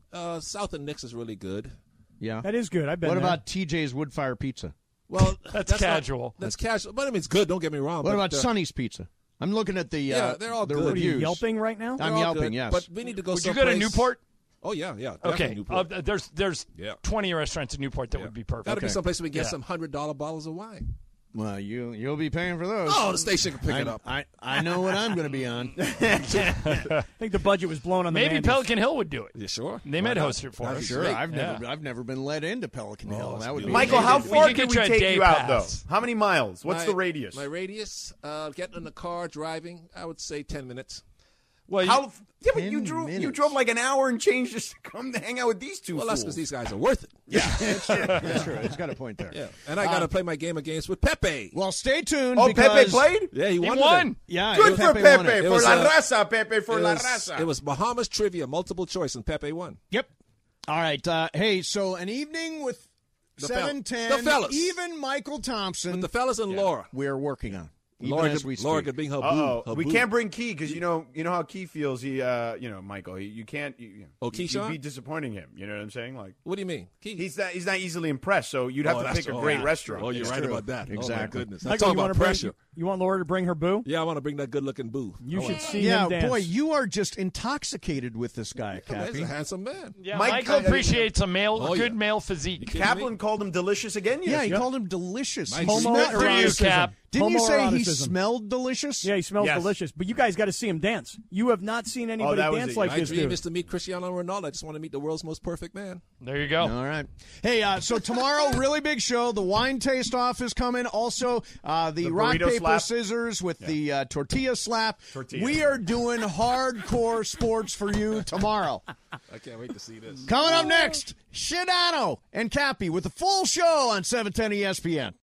South of Nick's is really good. Yeah. That is good. I've been What there. about TJ's Woodfire Pizza? Well, That's casual. That's casual. But I mean, it's good. Don't get me wrong. What but, about Sonny's Pizza? I'm looking at the Yeah, they're all the good. What are you, reviews. yelping right now? I'm They're all yelping, good, yes. But we need to go Would you go to someplace- Newport? Oh, yeah. Definitely Okay. Newport. There's Yeah. 20 restaurants in Newport that would be perfect. That'll be someplace we can get Yeah. some $100 bottles of wine. Well, you'll be paying for those. Oh, the station can pick it up. I know what I'm going to be on. I think the budget was blown on the Maybe Mandy's. Pelican Hill would do it. You sure? They might host it for us. Sure, I've Yeah. never been let into Pelican Hill. That would be Michael, how We far could can get you we a take day you out, pass. though? How many miles? What's the radius? My radius, getting in the car, driving, I would say 10 minutes. Well, How? Yeah, but you 10 drove minutes. like an hour and change just to come to hang out with these two Well, fools. that's because these guys are worth it. Yeah. That's true. It's got a point there. Yeah. And I got to play my game of games with Pepe. Well, stay tuned. Oh, because Pepe played? Yeah, he won. won. Yeah, Good for won Pepe. it. For was, la raza, Pepe. For It la was, raza. it was Bahamas trivia, multiple choice, and Pepe won. Yep. All right. Hey, so an evening with The 710, the fellas. even Michael Thompson, With the fellas and Laura. we're working on. Even Laura as we could, Laura speak. could bring her Uh-oh. boo. We can't bring Key because you know how Key feels. He, Michael, you can't. Oh, Keyshawn? You'd be disappointing him. You know what I'm saying? Like, What do you mean? Key. he's not easily impressed. So you'd have to that's pick a true. great Yeah. restaurant. Oh, you're It's right true. about that. Exactly. Oh, my goodness. Michael, Talk you about want to pressure. you want Laura to bring her boo? Yeah, I want to bring that good-looking boo. You should see Yeah, him dance. boy, you are just intoxicated with this guy, He's Cappy. a handsome man. Yeah, Mike- Michael appreciates a Oh, good yeah. male physique. Kaplan called him delicious again. Yeah, he Yes. called him delicious. Mike, He Homo smelled- For you, Cap. Didn't you say he Homoeroticism. smelled delicious? Yeah, he smells Yes. delicious. But you guys got to see him dance. You have not seen anybody that was dance it. like My this dream dude. is to meet Cristiano Ronaldo. I just want to meet the world's most perfect man. There you go. All right. Hey, so tomorrow, really big show. The wine taste-off is coming. Also, the rock, burrito paper, slap. scissors with the tortilla slap. Tortilla. We are doing hardcore sports for you tomorrow. I can't wait to see this. Coming up next, Shidano and Cappy with the full show on 710 ESPN.